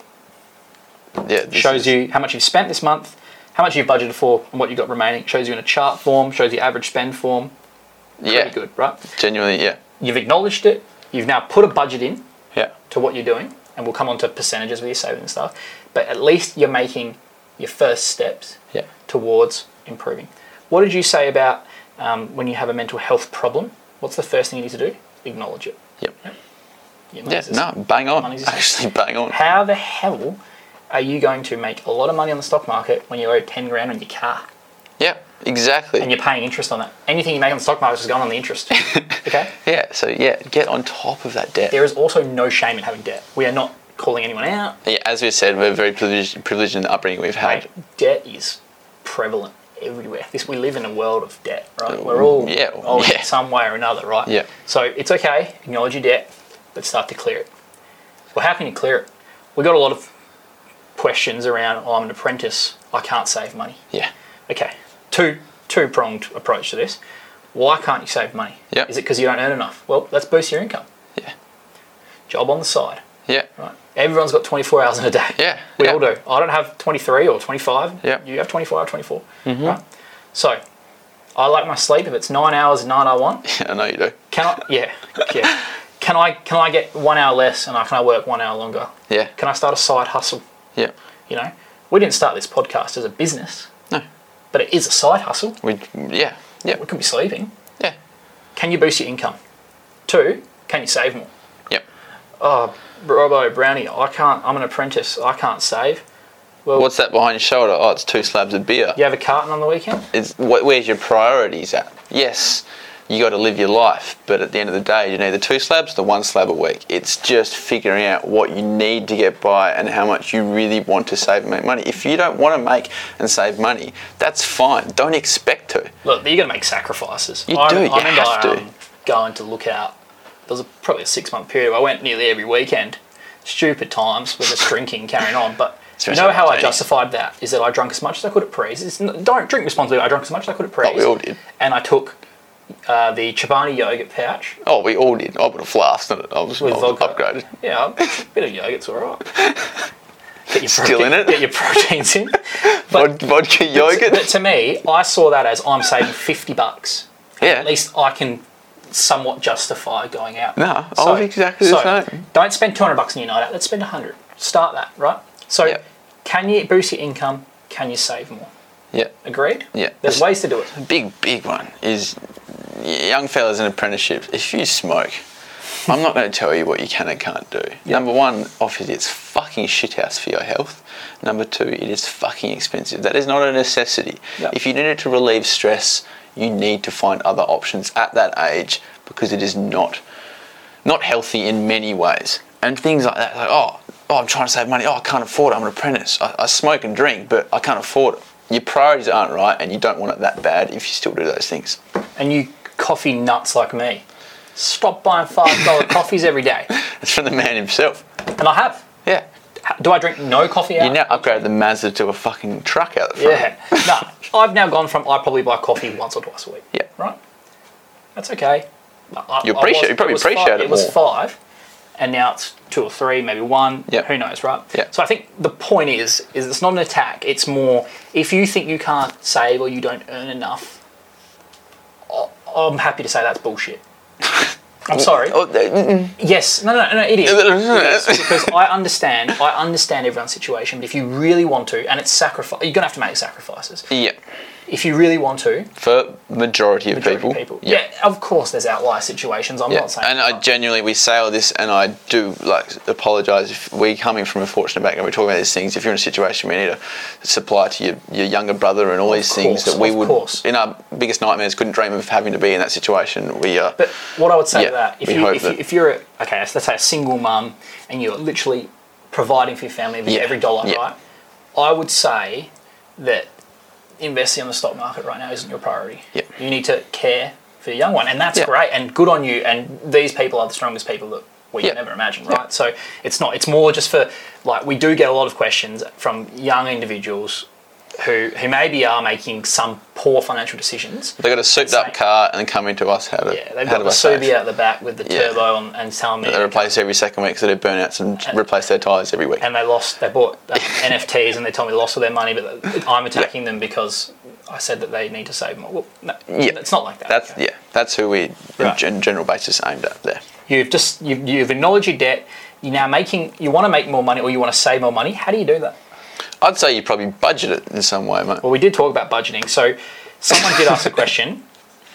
S1: Yeah, this
S2: shows
S1: is-
S2: you how much you've spent this month, how much you've budgeted for, and what you've got remaining. Shows you in a chart form. Shows you average spend form. Pretty
S1: Yeah,
S2: good, right?
S1: genuinely, yeah,
S2: You've acknowledged it. You've now put a budget in
S1: yeah,
S2: to what you're doing, and we'll come on to percentages with your saving and stuff. But at least you're making your first steps
S1: yeah.
S2: towards improving. What did you say about um, when you have a mental health problem? What's the first thing you need to do? Acknowledge it.
S1: Yep.
S2: Your
S1: Yeah,
S2: money's a-
S1: no, bang on.
S2: money's a-
S1: Actually, bang on.
S2: How the hell are you going to make a lot of money on the stock market when you owe ten grand on your car
S1: Yeah, exactly.
S2: and you're paying interest on that? Anything you make on the stock market is going on the interest. Okay?
S1: Yeah, so yeah, get on top of that debt.
S2: There is also no shame in having debt. We are not calling anyone out.
S1: Yeah, as we said, we're very privileged, privileged in the upbringing we've had.
S2: Mate, debt is prevalent everywhere. This we live in a world of debt, right? We're all
S1: Yeah,
S2: owing
S1: yeah.
S2: some way or another, right?
S1: Yeah.
S2: So it's okay, acknowledge your debt, but start to clear it. Well, how can you clear it? We got a lot of questions around, oh, I'm an apprentice, I can't save money.
S1: Yeah,
S2: Okay, two two pronged approach to this. Why can't you save money?
S1: Yep.
S2: Is it because you don't earn enough? Well, let's boost your income.
S1: yeah,
S2: Job on the side.
S1: Yeah.
S2: Right? Everyone's got twenty-four hours in a day.
S1: Yeah.
S2: We
S1: yeah.
S2: all do. I don't have twenty-three or twenty-five.
S1: Yeah.
S2: You have twenty-four or twenty-four.
S1: Mm-hmm.
S2: Right? So, I like my sleep. If it's nine hours a night I want,
S1: I know you do.
S2: can I, yeah, yeah. Can I, can I get one hour less and I can I work one hour longer?
S1: Yeah.
S2: Can I start a side hustle?
S1: Yeah.
S2: You know, we didn't start this podcast as a business.
S1: No.
S2: But it is a side hustle.
S1: We, yeah. Yeah.
S2: We could be sleeping.
S1: Yeah.
S2: Can you boost your income? Two, can you save more?
S1: Yep.
S2: Oh, Robbo, Brownie, I can't, I'm an apprentice. I can't save. Well,
S1: What's that behind your shoulder? Oh, it's two slabs of beer.
S2: you have a carton on the weekend?
S1: It's, wh- where's your priorities at? Yes, you got to live your life, but at the end of the day, you need the two slabs, the one slab a week. It's just figuring out what you need to get by and how much you really want to save and make money. If you don't want to make and save money, that's fine. Don't expect to.
S2: Look, you're going to make sacrifices.
S1: You
S2: I,
S1: do,
S2: I
S1: you
S2: remember
S1: have to.
S2: Um, going to look out. There was a, probably a six-month period. I went nearly every weekend. Stupid times with just drinking, carrying on. But
S1: Especially
S2: you know how I
S1: martinis.
S2: justified that? Is that I drank as much as I could at Prees. It's, n- don't drink responsibly. I drank as much as I could at Prees.
S1: Oh, we all did.
S2: And I took uh, the Chobani yogurt pouch.
S1: Oh, we all did. I would have flasked it. I was, I
S2: With
S1: was
S2: vodka.
S1: upgraded.
S2: Yeah, a bit of yogurt's all right. Get your
S1: Still
S2: protein-
S1: in it?
S2: Get your proteins in.
S1: Vod- vodka yogurt.
S2: But to me, I saw that as I'm saving fifty bucks.
S1: Yeah.
S2: At least I can somewhat justify going out.
S1: No, I was exactly
S2: so
S1: the same.
S2: Don't spend two hundred bucks on your night out. Let's spend one hundred. Start that, right? So,
S1: Yep.
S2: can you boost your income? Can you save more?
S1: Yeah.
S2: Agreed?
S1: Yeah.
S2: There's
S1: This-
S2: ways to do it.
S1: Big, big one is young fellas in apprenticeships. If you smoke, I'm not going to tell you what you can and can't do. Number one, obviously, it's fucking shithouse for your health. Number two, it is fucking expensive. That is not a necessity.
S2: Yep.
S1: If you need it to relieve stress, you need to find other options at that age because it is not not healthy in many ways. And things like that, like, oh, oh, I'm trying to save money. Oh, I can't afford it. I'm an apprentice. I, I smoke and drink, but I can't afford it. Your priorities aren't right, and you don't want it that bad if you still do those things.
S2: And you coffee nuts like me, stop buying five dollar coffees every day.
S1: It's from the man himself.
S2: And I have.
S1: Yeah.
S2: Do I drink no coffee out?
S1: You now upgraded the Mazda to a fucking truck out the front.
S2: Yeah. No, I've now gone from I probably buy coffee once or twice a week.
S1: Yeah.
S2: Right? That's okay. I,
S1: You
S2: I
S1: appreciate-
S2: was-
S1: you probably
S2: was
S1: appreciate
S2: five,
S1: it
S2: It was
S1: more.
S2: five, and now it's two or three, maybe one.
S1: Yeah.
S2: Who knows, right?
S1: Yeah.
S2: So I think the point is, is it's not an attack. It's more if you think you can't save or you don't earn enough. I- I'm happy to say that's bullshit. I'm sorry.
S1: Oh, mm,
S2: Yes, no, no, no, it is. It is, because I understand, I understand everyone's situation. But if you really want to, and it's sacrifice, you're gonna have to make sacrifices.
S1: yeah.
S2: If you really want to,
S1: For majority of
S2: majority
S1: people.
S2: of people, yeah. of course, there's outlier situations. I'm
S1: Yeah.
S2: not saying,
S1: And I genuinely, we say all this, and I do like apologise if we're coming from a fortunate background. We're talking about these things. If you're in a situation where you need to supply to your, your younger brother and all these things
S2: course,
S1: that we
S2: of
S1: would,
S2: course.
S1: in our biggest nightmares, couldn't dream of having to be in that situation. We are.
S2: But what I would say
S1: Yeah,
S2: to that, if
S1: we
S2: you
S1: hope
S2: if, you
S1: that-
S2: if you're a, okay, so let's say a single mum and you're literally providing for your family with
S1: Yeah,
S2: every dollar,
S1: yeah.
S2: right? I would say that investing on the stock market right now isn't your priority.
S1: Yeah.
S2: You need to care for your young one, and that's
S1: Yeah.
S2: great and good on you. And these people are the strongest people that we
S1: Yeah.
S2: can ever imagine, right? So it's not. It's more just for like we do get a lot of questions from young individuals who who maybe are making some poor financial decisions.
S1: They got a souped up car and come into us how to
S2: Yeah, they've
S1: how
S2: got
S1: do
S2: the
S1: I save?
S2: Subi out the back with the
S1: Yeah.
S2: turbo on, and telling me
S1: They replace every second week, so they burn outs and replace their tyres every week.
S2: and they lost. They bought uh, N F Ts and they told me they lost all their money, but I'm attacking them because I said that they need to save more. Well, no,
S1: Yeah.
S2: it's not like that.
S1: That's
S2: okay?
S1: yeah. That's who we,
S2: Right.
S1: in general basis, aimed at there.
S2: You've just you've, you've acknowledged your debt. You're now making. You want to make more money or you want to save more money. How do you do that?
S1: I'd say you probably budget it in some way, mate.
S2: Well, we did talk about budgeting. So someone did ask a question.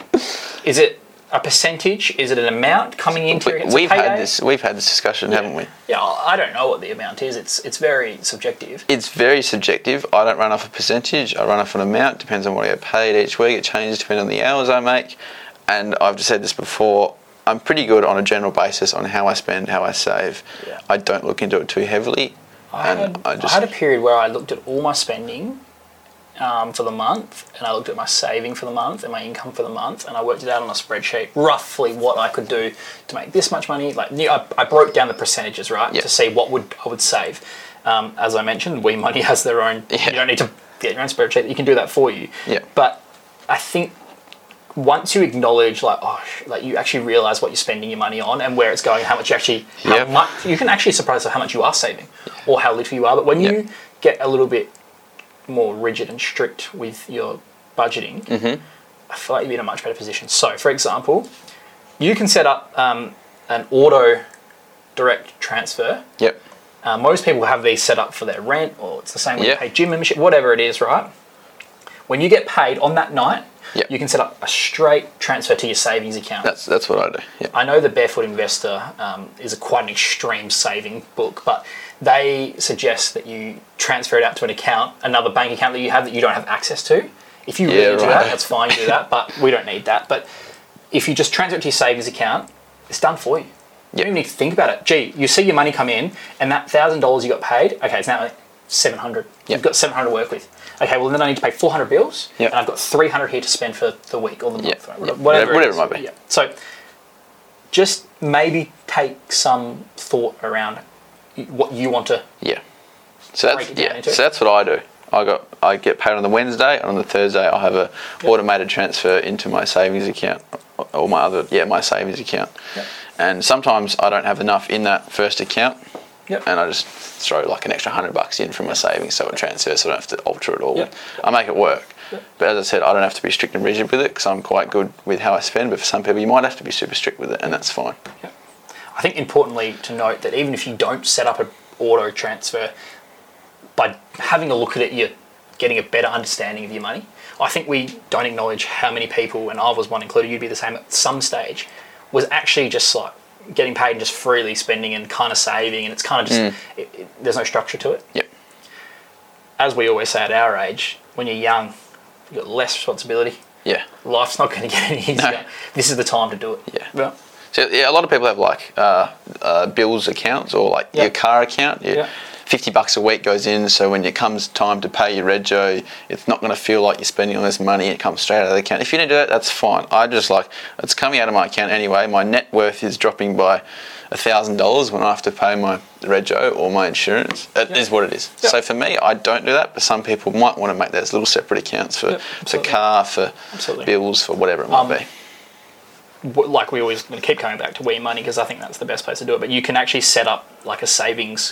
S2: Is it a percentage? Is it an amount coming into your
S1: We,
S2: it's a
S1: we've had
S2: payday?
S1: this. We've had this discussion, haven't we?
S2: Yeah, I don't know what the amount is. It's it's very subjective.
S1: It's very subjective. I don't run off a percentage. I run off an amount. Depends on what I get paid each week. It changes depending on the hours I make. And I've just said this before. I'm pretty good on a general basis on how I spend, how I save.
S2: Yeah.
S1: I don't look into it too heavily.
S2: I
S1: and
S2: had,
S1: I
S2: I,
S1: just
S2: had a period where I looked at all my spending um, for the month, and I looked at my saving for the month and my income for the month, and I worked it out on a spreadsheet, roughly what I could do to make this much money. Like you know, I, I broke down the percentages, right,
S1: Yeah.
S2: to see what would I would save. Um, as I mentioned, We Money has their own.
S1: Yeah.
S2: You don't need to get your own spreadsheet; you can do that for you.
S1: Yeah.
S2: But I think once you acknowledge, like, oh, sh- like you actually realize what you're spending your money on and where it's going, how much you actually, how
S1: Yep.
S2: much you can actually surprise yourself how much you are saving or how little you are. But when
S1: Yep.
S2: you get a little bit more rigid and strict with your budgeting,
S1: Mm-hmm.
S2: I feel like you're in a much better position. So, for example, you can set up um, an auto direct transfer.
S1: Yep.
S2: Uh, most people have these set up for their rent, or it's the same when
S1: Yep.
S2: you pay gym membership, whatever it is, right? When you get paid on that night,
S1: Yep.
S2: you can set up a straight transfer to your savings account.
S1: That's that's what I do. Yeah.
S2: I know the Barefoot Investor um, is a quite an extreme saving book, but they suggest that you transfer it out to an account, another bank account that you have that you don't have access to. If you really
S1: Yeah,
S2: do
S1: right.
S2: that, that's fine, do that, but we don't need that. But if you just transfer it to your savings account, it's done for you. You don't even need to think about it. Gee, you see your money come in, and that one thousand dollars you got paid, okay, it's now like seven hundred dollars.
S1: Yep.
S2: You've got seven hundred dollars to work with. Okay, well, then I need to pay four hundred bills,
S1: Yep.
S2: and I've got three hundred dollars here to spend for the week or the month,
S1: Yep.
S2: right?
S1: Yep.
S2: whatever,
S1: Whatever it
S2: is.
S1: might be.
S2: Yeah. So just maybe take some thought around what you want to.
S1: Yeah. So
S2: Break
S1: that's
S2: it down
S1: yeah.
S2: into it.
S1: So that's what I do. I got I get paid on the Wednesday, and on the Thursday I have a
S2: Yep.
S1: automated transfer into my savings account or my other yeah my savings account.
S2: Yep.
S1: And sometimes I don't have enough in that first account,
S2: Yep.
S1: and I just throw like an extra hundred bucks in from my savings, so it transfers, so I don't have to alter it all.
S2: Yep.
S1: I make it work.
S2: Yep.
S1: But as I said, I don't have to be strict and rigid with it because I'm quite good with how I spend. But for some people, you might have to be super strict with it, and that's fine.
S2: Yep. I think importantly to note that even if you don't set up an auto transfer, by having a look at it, you're getting a better understanding of your money. I think we don't acknowledge how many people, and I was one included, you'd be the same at some stage, was actually just like getting paid and just freely spending and kind of saving, and it's kind of just, it, it, there's no structure to it.
S1: Yep.
S2: As we always say at our age, when you're young, you've got less responsibility.
S1: Yeah.
S2: Life's not going to get any easier.
S1: No.
S2: This is the time to do it.
S1: Yeah.
S2: Yeah.
S1: So yeah, a lot of people have like uh, uh, bills accounts or like
S2: Yep.
S1: your car account. Your
S2: Yep.
S1: fifty bucks a week goes in, so when it comes time to pay your rego, it's not going to feel like you're spending all this money. It comes straight out of the account. If you don't do that, that's fine. I just like it's coming out of my account anyway. My net worth is dropping by a thousand dollars when I have to pay my rego or my insurance. It
S2: Yep.
S1: is what it is.
S2: Yep.
S1: So for me, I don't do that, but some people might want to make those little separate accounts for
S2: Yep,
S1: for
S2: absolutely.
S1: car, for
S2: Absolutely.
S1: bills, for whatever it might
S2: Um,
S1: be.
S2: w- like we always keep coming back to We Money because I think that's the best place to do it. But you can actually set up like a savings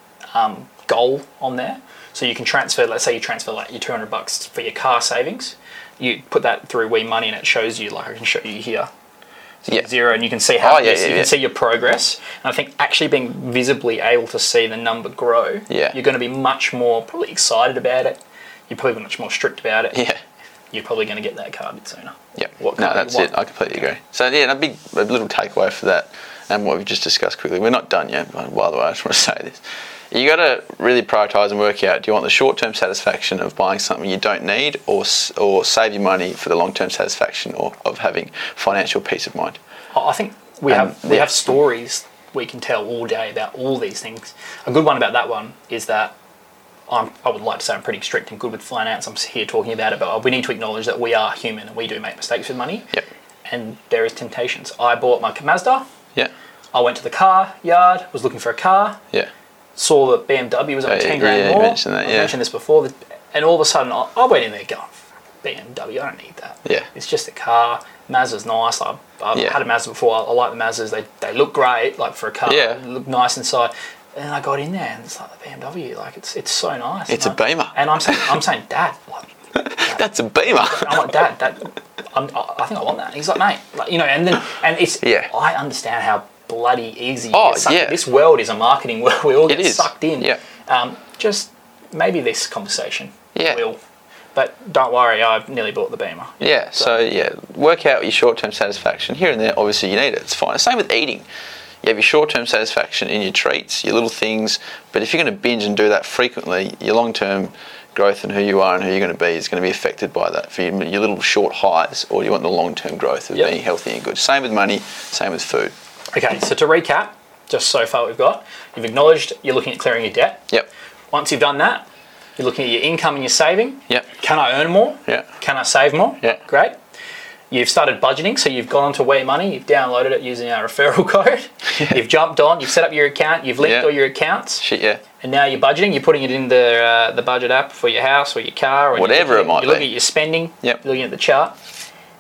S2: um, goal on there. So you can transfer, let's say you transfer like your two hundred bucks for your car savings. You put that through We Money and it shows you, like I can show you here. So
S1: Yeah.
S2: zero, and you can see how
S1: Oh, yeah,
S2: yes,
S1: yeah,
S2: you
S1: yeah.
S2: can see your progress. And I think actually being visibly able to see the number grow,
S1: Yeah.
S2: you're going to be much more probably excited about it. You're probably much more strict about it.
S1: Yeah.
S2: You're probably going to get that car a bit sooner.
S1: Yeah,
S2: What
S1: no,
S2: car you
S1: that's
S2: want.
S1: it. I completely agree. So yeah, and a big, a little takeaway for that, and what we've just discussed quickly. We're not done yet. By by the way, I just want to say this: you got to really prioritise and work out. Do you want the short-term satisfaction of buying something you don't need, or s- or save your money for the long-term satisfaction or of having financial peace of mind?
S2: I think we
S1: Um,
S2: have we
S1: yeah.
S2: have stories we can tell all day about all these things. A good one about that one is that I'm, I would like to say I'm pretty strict and good with finance. I'm here talking about it, but we need to acknowledge that we are human and we do make mistakes with money.
S1: Yep.
S2: And there is temptations. I bought my Mazda.
S1: Yeah.
S2: I went to the car yard, was looking for a car,
S1: Yeah.
S2: saw that B M W was up
S1: Oh,
S2: ten
S1: yeah,
S2: grand
S1: yeah, you
S2: more.
S1: mentioned that,
S2: I
S1: yeah.
S2: mentioned this before, that- and all of a sudden I, I went in there going, B M W, I don't need that.
S1: Yeah.
S2: It's just a car. Mazda's nice. I've, I've
S1: Yeah.
S2: had a Mazda before. I, I like the Mazdas. They they look great, like for a car.
S1: Yeah.
S2: They look nice inside. And I got in there, and it's like the B M W. Like it's it's so nice.
S1: It's
S2: and
S1: a
S2: I-
S1: Beamer.
S2: And I'm saying I'm saying, Dad, like,
S1: That's a Beamer.
S2: I'm like, Dad, that I'm, I think I want that. And he's like, mate, like, you know, and then and it's
S1: Yeah.
S2: I understand how bloody easy. You
S1: Oh,
S2: get sucked-
S1: yeah.
S2: This world is a marketing world. We all get
S1: It is.
S2: sucked in.
S1: Yeah.
S2: Um, just maybe this conversation
S1: Yeah.
S2: will. But don't worry, I've nearly bought the Beamer.
S1: Yeah, so yeah, work out your short-term satisfaction. Here and there, obviously you need it, it's fine. Same with eating. You have your short-term satisfaction in your treats, your little things, but if you're going to binge and do that frequently, your long-term growth and who you are and who you're going to be is going to be affected by that. For your, your little short highs, or you want the long-term growth of
S2: Yep.
S1: being healthy and good. Same with money, same with food.
S2: Okay, so to recap, just so far we've got, you've acknowledged you're looking at clearing your debt.
S1: Yep,
S2: Once you've done that, you're looking at your income and your saving.
S1: yep,
S2: Can I earn more?
S1: yeah,
S2: Can I save more?
S1: Yeah.
S2: Great. You've started budgeting, so you've gone to We Money, you've downloaded it using our referral code. You've jumped on, you've set up your account, you've linked
S1: Yeah.
S2: all your accounts,
S1: shit, yeah,
S2: and now you're budgeting. You're putting it in the uh, the budget app for your house or your car, or
S1: Whatever
S2: you're
S1: it might
S2: You're looking
S1: be.
S2: at your spending.
S1: Yep.
S2: You're looking at the chart.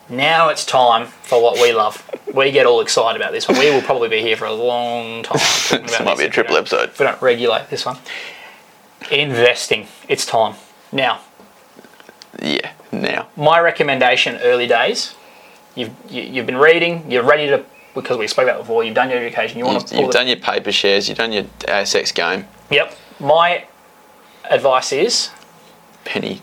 S2: Now it's time for what we love. We get all excited about this one. We will probably be here for a long time.
S1: This might be a triple episode.
S2: If we don't regulate this one. Investing. It's time. Now.
S1: Yeah, now.
S2: My recommendation, early days, you've, you, you've been reading, you're ready to, because we spoke about it before, you've done your education, you want
S1: You've,
S2: to pull
S1: you've
S2: the,
S1: done your paper shares, you've done your A S X game.
S2: Yep. My advice is...
S1: Penny.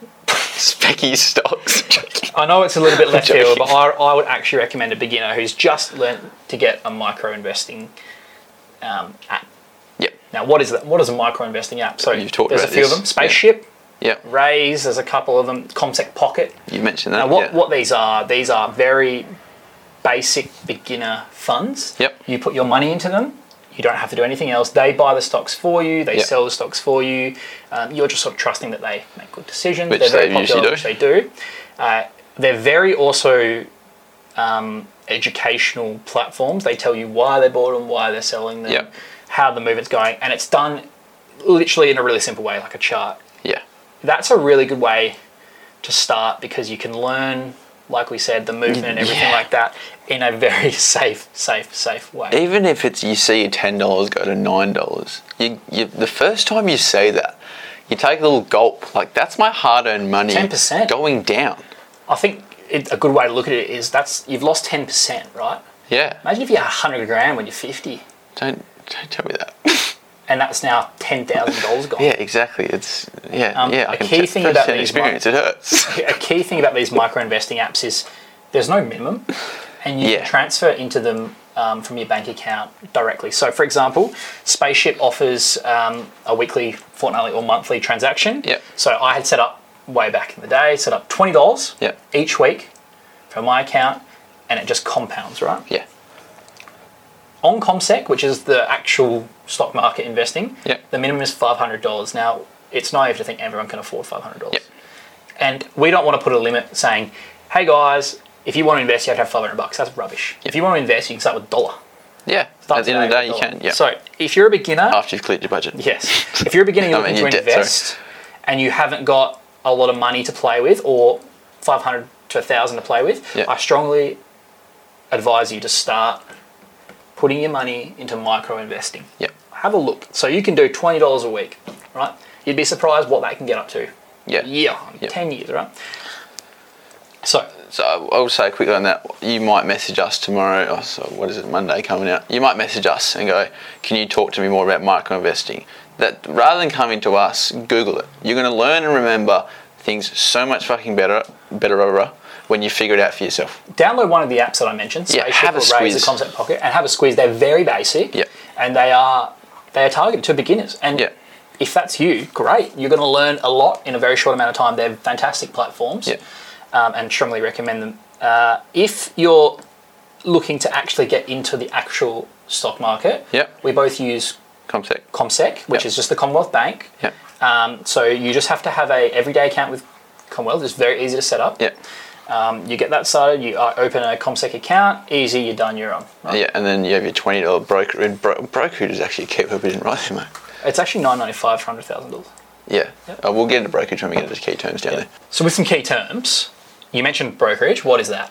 S1: Specky stocks.
S2: I know it's a little bit left field, but I, I would actually recommend a beginner who's just learnt to get a micro investing um, app.
S1: Yep.
S2: Now, what is that? What is a micro investing app? So
S1: You've talked
S2: there's
S1: about
S2: a few
S1: this.
S2: of them. Spaceship,
S1: Yep.
S2: Raise, there's a couple of them. CommSec Pocket.
S1: You mentioned that.
S2: Now, what,
S1: yeah.
S2: what these are, these are very basic beginner funds.
S1: Yep.
S2: You put your money into them. You don't have to do anything else. They buy the stocks for you. They
S1: Yep.
S2: sell the stocks for you. Um, you're just sort of trusting that they make good decisions.
S1: Which
S2: they're very
S1: they usually
S2: popular,
S1: do.
S2: which they do. Uh, they're very also um, educational platforms. They tell you why they bought them, why they're selling them,
S1: Yep.
S2: how the movement's going, and it's done literally in a really simple way, like a chart.
S1: Yeah.
S2: That's a really good way to start because you can learn, like we said, the movement and everything
S1: Yeah.
S2: like that in a very safe, safe, safe way.
S1: Even if it's you see ten dollars go to nine dollars, you, you the first time you see that, you take a little gulp. Like that's my hard-earned money
S2: ten percent
S1: going down.
S2: I think it, a good way to look at it is that's you've lost ten percent, right?
S1: Yeah.
S2: Imagine if you had one hundred grand when you're fifty,
S1: Don't don't tell me that.
S2: and that's now ten thousand dollars gone.
S1: Yeah, exactly. It's yeah,
S2: Um,
S1: yeah. I
S2: a
S1: can
S2: key
S1: t-
S2: thing
S1: first
S2: about
S1: hand
S2: these
S1: experience. It hurts.
S2: A key thing about these micro investing apps is there's no minimum, and you
S1: Yeah.
S2: can transfer into them um, from your bank account directly. So, for example, Spaceship offers um, a weekly, fortnightly, or monthly transaction.
S1: Yep.
S2: So I had set up way back in the day, set up twenty dollars
S1: Yep.
S2: each week from my account, and it just compounds, right?
S1: Yeah.
S2: On CommSec, which is the actual stock market investing,
S1: Yep.
S2: the minimum is five hundred dollars. Now, it's naive to think everyone can afford five hundred dollars.
S1: Yep.
S2: And we don't want to put a limit saying, hey guys, if you want to invest, you have to have five hundred bucks. That's rubbish.
S1: Yep.
S2: If you want to invest, you can start with a dollar.
S1: Yeah.
S2: Start
S1: At the end of the day,
S2: today
S1: you
S2: with a dollar.
S1: can. Yeah.
S2: So, if you're a beginner,
S1: After you've cleared your budget.
S2: yes. If you're a beginner, you're
S1: I mean,
S2: looking to
S1: your debt, sorry.
S2: invest, and you haven't got a lot of money to play with, or five hundred to one thousand to play with,
S1: Yeah.
S2: I strongly advise you to start putting your money into micro investing.
S1: Yeah.
S2: Have a look. So you can do twenty dollars a week, right? You'd be surprised what that can get up to.
S1: Yeah.
S2: Yeah,
S1: Yeah.
S2: ten years, right? So,
S1: So I will say quickly on that, you might message us tomorrow, oh, so what is it, Monday coming out, you might message us and go, can you talk to me more about micro investing? That rather than coming to us, Google it. You're going to learn and remember things so much fucking better, better when you figure it out for yourself.
S2: download one of the apps that I mentioned,
S1: Yeah,
S2: Spaceship
S1: have a
S2: or Raise, the
S1: squeeze.
S2: CommSec Pocket, and have a squeeze. They're very basic,
S1: Yeah.
S2: and they are they are targeted to beginners. And
S1: Yeah.
S2: if that's you, great. You're going to learn a lot in a very short amount of time. They're fantastic platforms,
S1: Yeah.
S2: um, and strongly recommend them. Uh, if you're looking to actually get into the actual stock market,
S1: Yeah.
S2: we both use
S1: CommSec.
S2: CommSec, which
S1: Yep.
S2: is just the Commonwealth Bank.
S1: Yeah.
S2: Um, so you just have to have a everyday account with Commonwealth. It's very easy to set up.
S1: Yeah.
S2: Um, you get that started. You uh, open a CommSec account. Easy. You're done. You're on. Right?
S1: Yeah, and then you have your twenty dollars broker. And bro- brokerage is actually a keep. Hope we didn't write there, mate.
S2: It's actually nine ninety five for hundred thousand dollars.
S1: Yeah.
S2: Yep.
S1: Uh, we'll get into brokerage when we get into key terms down there.
S2: So with some key terms, you mentioned brokerage. What is that?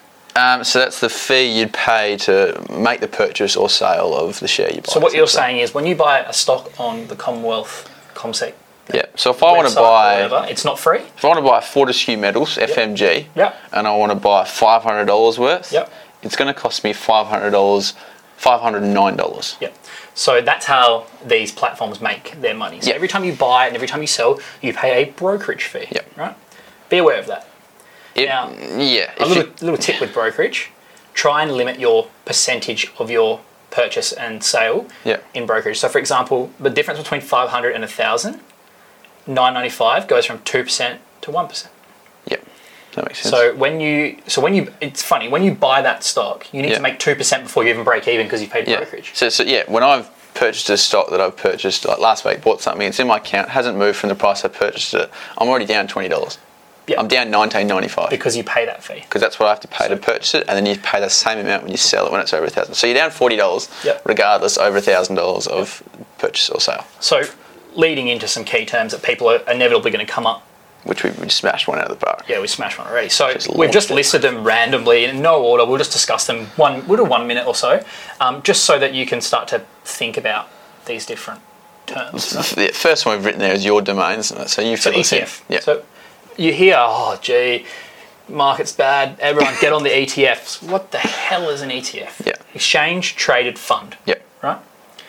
S1: Um, so that's the fee you'd pay to make the purchase or sale of the share you buy.
S2: So what you're
S1: essentially.
S2: saying is when you buy a stock on the Commonwealth CommSec
S1: Yeah. So if I want to
S2: website or
S1: buy,
S2: whatever, it's not free.
S1: if I want to buy Fortescue Metals F M G,
S2: Yep.
S1: and I want to buy five hundred dollars worth,
S2: Yep.
S1: it's going to cost me five hundred dollars, five hundred and nine dollars.
S2: Yep. So that's how these platforms make their money. So
S1: Yep.
S2: every time you buy and every time you sell, you pay a brokerage fee.
S1: Yep.
S2: Right. Be aware of that.
S1: It,
S2: Now,
S1: yeah.
S2: A
S1: if
S2: little,
S1: you-
S2: little tip with brokerage: try and limit your percentage of your purchase and sale
S1: Yeah.
S2: in brokerage. So, for example, the difference between five hundred and a thousand, nine ninety five goes from two percent to one percent.
S1: yeah. That makes sense.
S2: So when you, so when you, it's funny when you buy that stock, you need
S1: Yeah.
S2: to make two percent before you even break even because you paid
S1: yeah.
S2: brokerage.
S1: So, so yeah, when I've purchased a stock that I've purchased like last week, bought something, it's in my account, hasn't moved from the price I purchased it. I'm already down twenty dollars.
S2: Yeah.
S1: I'm down nineteen ninety five.
S2: Because you pay that fee.
S1: Because that's what I have to pay
S2: So-
S1: to purchase it, and then you pay the same amount when you sell it when it's over a thousand. So you're down forty dollars,
S2: Yep.
S1: regardless, over a thousand dollars of purchase or sale.
S2: So leading into some key terms that people are inevitably going to come up
S1: which we we smashed one out of the park.
S2: Yeah, we smashed one already. So
S1: Just
S2: we've just
S1: launched it.
S2: listed them randomly in no order. We'll just discuss them one, we'll do one minute or so, um, just so that you can start to think about these different terms.
S1: The first one we've written there is your domain, isn't it? So you
S2: So
S1: fill us in.
S2: E T F.
S1: Yeah.
S2: So you hear, oh, gee, market's bad. Everyone get on the E T Fs. What the hell is an E T F?
S1: Yeah.
S2: Exchange Traded Fund.
S1: Yeah.
S2: Right?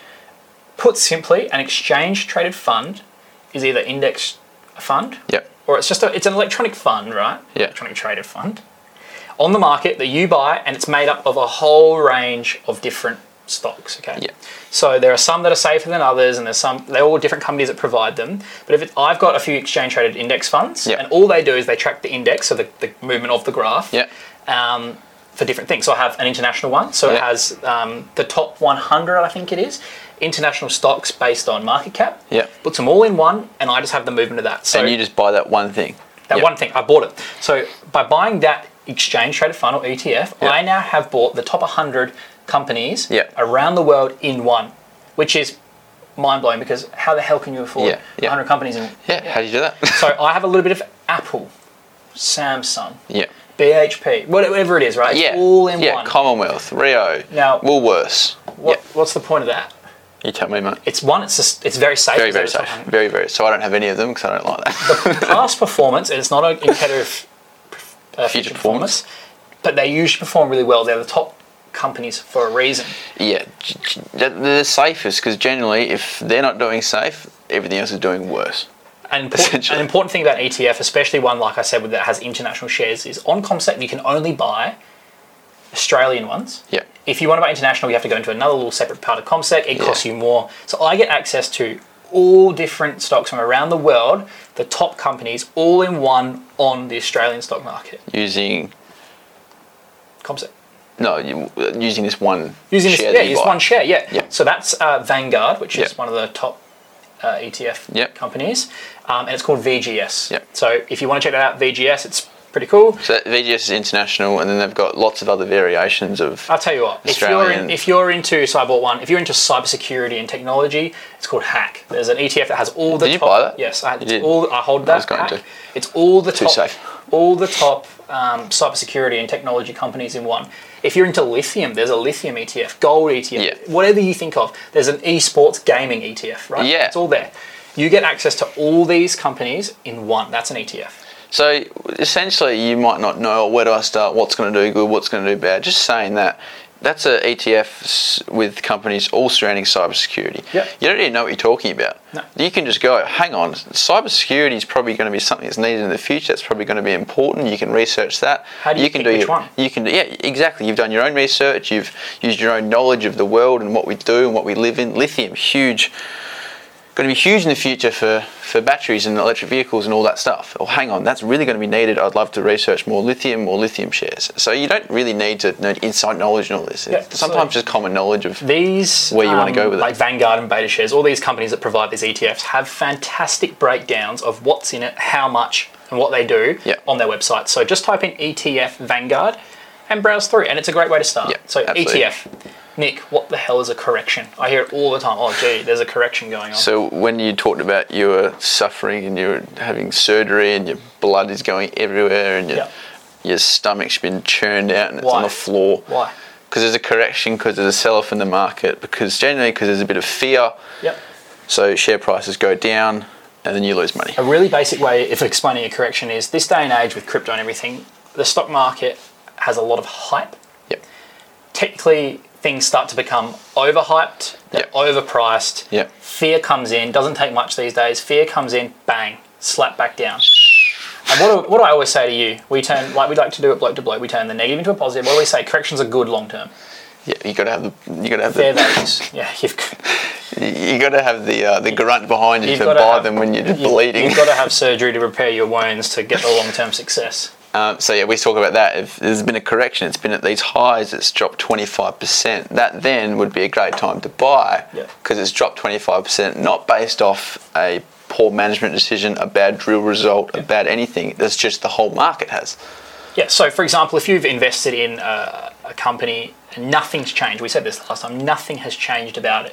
S2: Put simply, an exchange traded fund is either index fund
S1: Yeah.
S2: or it's just a, it's an electronic fund, right?
S1: Yeah.
S2: Electronic traded fund on the market that you buy, and it's made up of a whole range of different stocks. Okay.
S1: Yeah.
S2: So there are some that are safer than others, and there's some. They're all different companies that provide them. But if it, I've got a few exchange traded index funds,
S1: Yeah.
S2: and all they do is they track the index, so the, the movement of the graph.
S1: Yeah.
S2: Um, for different things. So I have an international one. So it
S1: Yeah.
S2: has um, the top one hundred, I think it is, international stocks based on market cap.
S1: Yeah.
S2: Puts them all in one, and I just have the movement of that. So
S1: And you just buy that one thing.
S2: that
S1: Yeah.
S2: one thing, I bought it. So by buying that exchange traded fund or E T F,
S1: Yeah.
S2: I now have bought the top one hundred companies
S1: Yeah.
S2: around the world in one, which is mind blowing because how the hell can you afford
S1: Yeah, yeah.
S2: one hundred companies in?
S1: Yeah. How do you do that?
S2: So I have a little bit of Apple, Samsung,
S1: yeah.
S2: B H P, whatever it is, right? It's
S1: Yeah.
S2: all in
S1: yeah.
S2: one.
S1: Commonwealth, Rio,
S2: Now-
S1: Woolworths.
S2: What,
S1: Yeah.
S2: What's the point of that?
S1: You tell me, mate.
S2: It's one. It's just, it's very safe.
S1: Very,
S2: It's
S1: very
S2: at the
S1: safe.
S2: top.
S1: Very, very. So I don't have any of them because I don't like that.
S2: Past performance, and it's not an indicator of uh, future,
S1: Future
S2: performance, but they usually perform really well. They're the top companies for a reason.
S1: Yeah, g- g- they're the safest because generally, if they're not doing safe, everything else is doing worse.
S2: An important,
S1: Essentially.
S2: an important thing about an E T F, especially one like I said with that has international shares, is on CommSec you can only buy Australian ones.
S1: Yeah.
S2: If you want to buy international, you have to go into another little separate part of CommSec. It
S1: Yeah.
S2: costs you more. So I get access to all different stocks from around the world, the top companies, all in one on the Australian stock market.
S1: Using
S2: CommSec.
S1: no, you, using this one
S2: Using this,
S1: share
S2: yeah,
S1: that you
S2: use
S1: buy.
S2: one share, yeah.
S1: Yeah.
S2: So that's uh, Vanguard, which is
S1: Yeah.
S2: one of the top uh, E T F
S1: Yep.
S2: companies, um, and it's called V G S.
S1: Yep.
S2: So if you want to check that out, V G S, it's pretty cool.
S1: So that V G S is international, and then they've got lots of other variations of.
S2: I'll tell you what, if you're,
S1: Australian.
S2: in, if you're into, so I bought one, if you're into cybersecurity and technology, it's called Hack. There's an E T F that has all the
S1: Did you
S2: top...
S1: buy that?
S2: Yes, I,
S1: You did?
S2: all, I hold that.
S1: I was going
S2: Hack.
S1: to.
S2: It's all the
S1: Too
S2: top...
S1: safe.
S2: All the top um, cybersecurity and technology companies in one. If you're into lithium, there's a lithium E T F, gold E T F,
S1: Yeah.
S2: whatever you think of. There's an esports gaming E T F, right?
S1: Yeah.
S2: It's all there. You get access to all these companies in one. That's an E T F.
S1: So essentially, you might not know where do I start, what's going to do good, what's going to do bad. Just saying that, that's a E T F s- with companies all surrounding cybersecurity.
S2: Yep.
S1: You don't even know what you're talking about.
S2: No.
S1: You can just go, hang on, cybersecurity is probably going to be something that's needed in the future. That's probably going to be important. You can research that.
S2: How do you
S1: can
S2: pick which
S1: your,
S2: one?
S1: You can, yeah, exactly. You've done your own research. You've used your own knowledge of the world and what we do and what we live in. Lithium, huge. Going to be huge in the future for, for batteries and electric vehicles and all that stuff. Oh, hang on, that's really going to be needed. I'd love to research more lithium, more lithium shares. So you don't really need to know inside knowledge and all this.
S2: Yeah,
S1: It's sometimes
S2: so-
S1: just common knowledge of
S2: These
S1: Where you wanna
S2: um,
S1: go with it.
S2: like Vanguard and Beta Shares, all these companies that provide these E T Fs have fantastic breakdowns of what's in it, how much, and what they do
S1: Yeah.
S2: on their website. So just type in E T F Vanguard and browse through, and it's a great way to start.
S1: Yeah,
S2: so
S1: absolutely.
S2: E T F. Nick, what the hell is a correction? I hear it all the time. Oh, gee, there's a correction going on.
S1: So when you talked about you were suffering and you were having surgery and your blood is going everywhere and your,
S2: Yeah.
S1: your stomach's been churned out and it's
S2: Why?
S1: on the floor.
S2: Why?
S1: Because there's a correction, because there's a sell-off in the market, because generally because there's a bit of fear.
S2: Yep.
S1: So share prices go down and then you lose money.
S2: A really basic way of explaining a correction is this day and age with crypto and everything, the stock market has a lot of hype.
S1: Yep.
S2: Technically, things start to become overhyped, they're
S1: Yep.
S2: overpriced.
S1: Yep.
S2: Fear comes in, doesn't take much these days. Fear comes in, bang, slap back down. And what do, what do I always say to you? We turn, like we like to do it bloke to bloke, we turn the negative into a positive. What do we say? Corrections are good long term.
S1: Yeah, you got to have the you got to have
S2: Fair
S1: the
S2: values. Yeah, you've,
S1: you got to have the uh, the grunt behind you
S2: you've
S1: to
S2: got to
S1: buy
S2: have,
S1: them when you're
S2: you've,
S1: bleeding.
S2: You've got to have surgery to repair your wounds to get the long term success.
S1: Um, so yeah, we talk about that. If there's been a correction, it's been at these highs, it's dropped twenty-five percent. That then would be a great time to buy
S2: Yeah.
S1: because it's dropped twenty-five percent, not based off a poor management decision, a bad drill result, a bad anything. That's just the whole market has.
S2: Yeah, so for example, if you've invested in a, a company and nothing's changed, we said this last time, nothing has changed about it.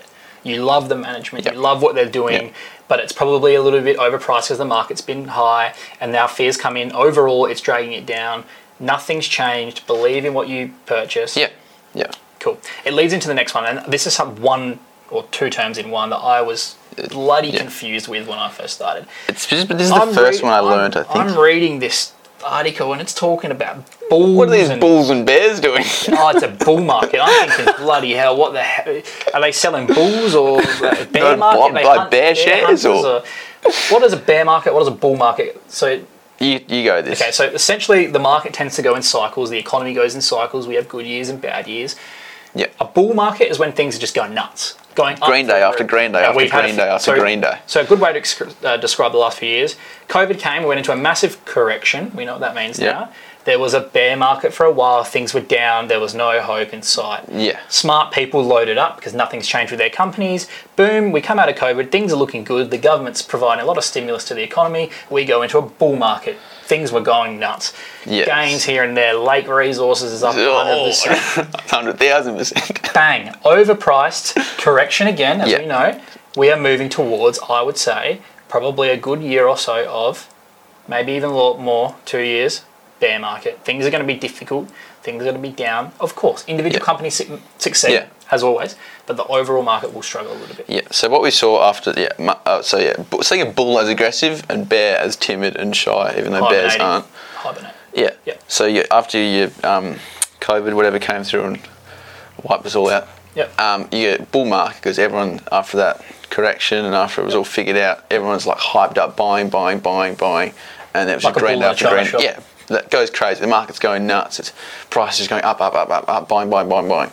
S2: You love the management.
S1: Yep.
S2: You love what they're doing.
S1: Yep.
S2: But it's probably a little bit overpriced because the market's been high, and now fears come in. Overall, it's dragging it down. Nothing's changed. Believe in what you purchase.
S1: Yeah, yeah.
S2: Cool. It leads into the next one, and this is some one or two terms in one that I was bloody
S1: yeah.
S2: confused with when I first started.
S1: It's just, but this is the
S2: I'm
S1: first
S2: reading,
S1: one I
S2: I'm-
S1: learned. I think.
S2: I'm reading this article, and it's talking about bulls.
S1: What are these
S2: and,
S1: bulls and bears doing?
S2: Oh, it's a bull market. I'm thinking, bloody hell, what the hell? Are they selling bulls or a bear
S1: No,
S2: market?
S1: like
S2: They
S1: bear
S2: hunt
S1: shares
S2: hunters
S1: or-
S2: what is a bear market? What is a bull market? So,
S1: You you go this.
S2: okay, so essentially the market tends to go in cycles. The economy goes in cycles. We have good years and bad years.
S1: Yeah.
S2: A bull market is when things are just going nuts. Going up
S1: Green day
S2: through the
S1: after
S2: roof.
S1: green day
S2: And
S1: after
S2: we've had a
S1: green
S2: few-
S1: day after
S2: so-
S1: green day.
S2: So a good way to ex- uh, describe the last few years, COVID came, we went into a massive correction. We know what that means
S1: Yeah.
S2: now. There was a bear market for a while. Things were down. There was no hope in sight.
S1: Yeah.
S2: Smart people loaded up because nothing's changed with their companies. Boom, we come out of COVID. Things are looking good. The government's providing a lot of stimulus to the economy. We go into a bull market. Things were going nuts.
S1: Yes.
S2: Gains here and there. Lake Resources is up one hundred percent.
S1: Oh, one hundred thousand percent.
S2: Bang, overpriced, correction again, as
S1: Yeah.
S2: we know. We are moving towards, I would say, probably a good year or so of, maybe even a lot more, two years, bear market. Things are going to be difficult. Things are going to be down. Of course, individual
S1: Yeah.
S2: companies su- succeed,
S1: Yeah.
S2: as always, but the overall market will struggle a little bit.
S1: Yeah. So what we saw after yeah, mu- uh, so yeah, bu- seeing a bull as aggressive and bear as timid and shy, even though bears
S2: Hibernating.
S1: aren't.
S2: Hibernate.
S1: Yeah.
S2: Yeah.
S1: So you, after you um, COVID, whatever came through and wiped us all out,
S2: Yep.
S1: um, you get bull market because everyone after that correction and after it was all figured out, everyone's like hyped up, buying, buying, buying, buying, and it was
S2: Like
S1: just
S2: a
S1: green
S2: bull in a
S1: after
S2: china
S1: green.
S2: shop.
S1: Yeah, that goes crazy. The market's going nuts. It's prices going up, up, up, up, up, buying, buying, buying, buying.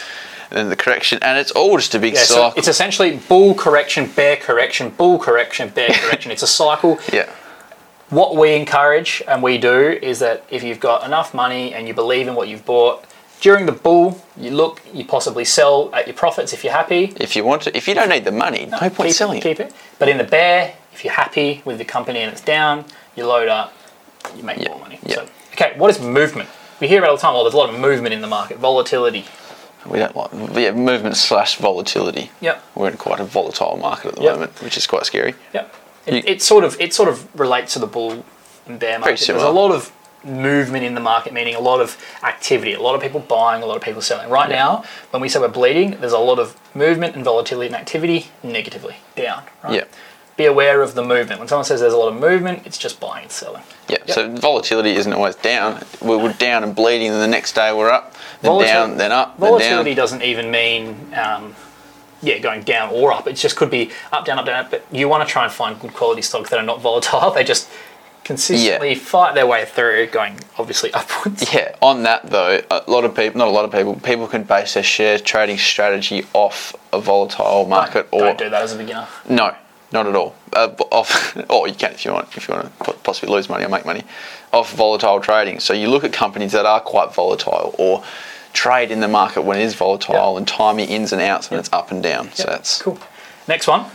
S1: And then the correction, and it's all just a big
S2: Yeah, so
S1: cycle.
S2: it's essentially bull correction, bear correction, bull correction, bear correction. It's a cycle.
S1: yeah,
S2: What we encourage and we do is that if you've got enough money and you believe in what you've bought, during the bull, you look, you possibly sell at your profits if you're happy.
S1: if you want to, if you don't need the money, no, point
S2: keep
S1: selling
S2: it,
S1: it.
S2: keep it. But in the bear, if you're happy with the company and it's down, you load up, you make
S1: Yeah,
S2: more money.
S1: yeah.
S2: So, okay, what is movement? We hear about it all the time. Well, there's a lot of movement in the market, volatility.
S1: We don't like yeah, movement slash volatility.
S2: Yep.
S1: We're in quite a volatile market at the
S2: Yep.
S1: moment, which is quite scary.
S2: Yep. It,
S1: You-
S2: it sort of it sort of relates to the bull and bear market. There's
S1: similar.
S2: a lot of movement in the market, meaning a lot of activity, a lot of people buying, a lot of people selling. Right now, when we say we're bleeding, there's a lot of movement and volatility and activity negatively down. Right?
S1: Yeah.
S2: Be aware of the movement. When someone says there's a lot of movement, it's just buying and selling.
S1: Yeah,
S2: Yep.
S1: so volatility isn't always down. We were down and bleeding, and the next day we're up, then
S2: Volatil-
S1: down, then up, then
S2: Volatility
S1: down.
S2: doesn't even mean um, yeah going down or up. It just could be up, down, up, down. Up. But you want to try and find good quality stocks that are not volatile. They just consistently fight their way through, going obviously upwards.
S1: Yeah, on that though, a lot of people, not a lot of people, people can base their share trading strategy off a volatile market
S2: Don't,
S1: or
S2: don't do that as a beginner.
S1: no, not at all. Uh, b- off, or you can if you want, if you want to po- possibly lose money or make money off volatile trading. So you look at companies that are quite volatile or trade in the market when it is volatile
S2: Yep.
S1: and time your ins and outs when
S2: Yep.
S1: it's up and down. So
S2: Yep,
S1: that's
S2: cool. Next one.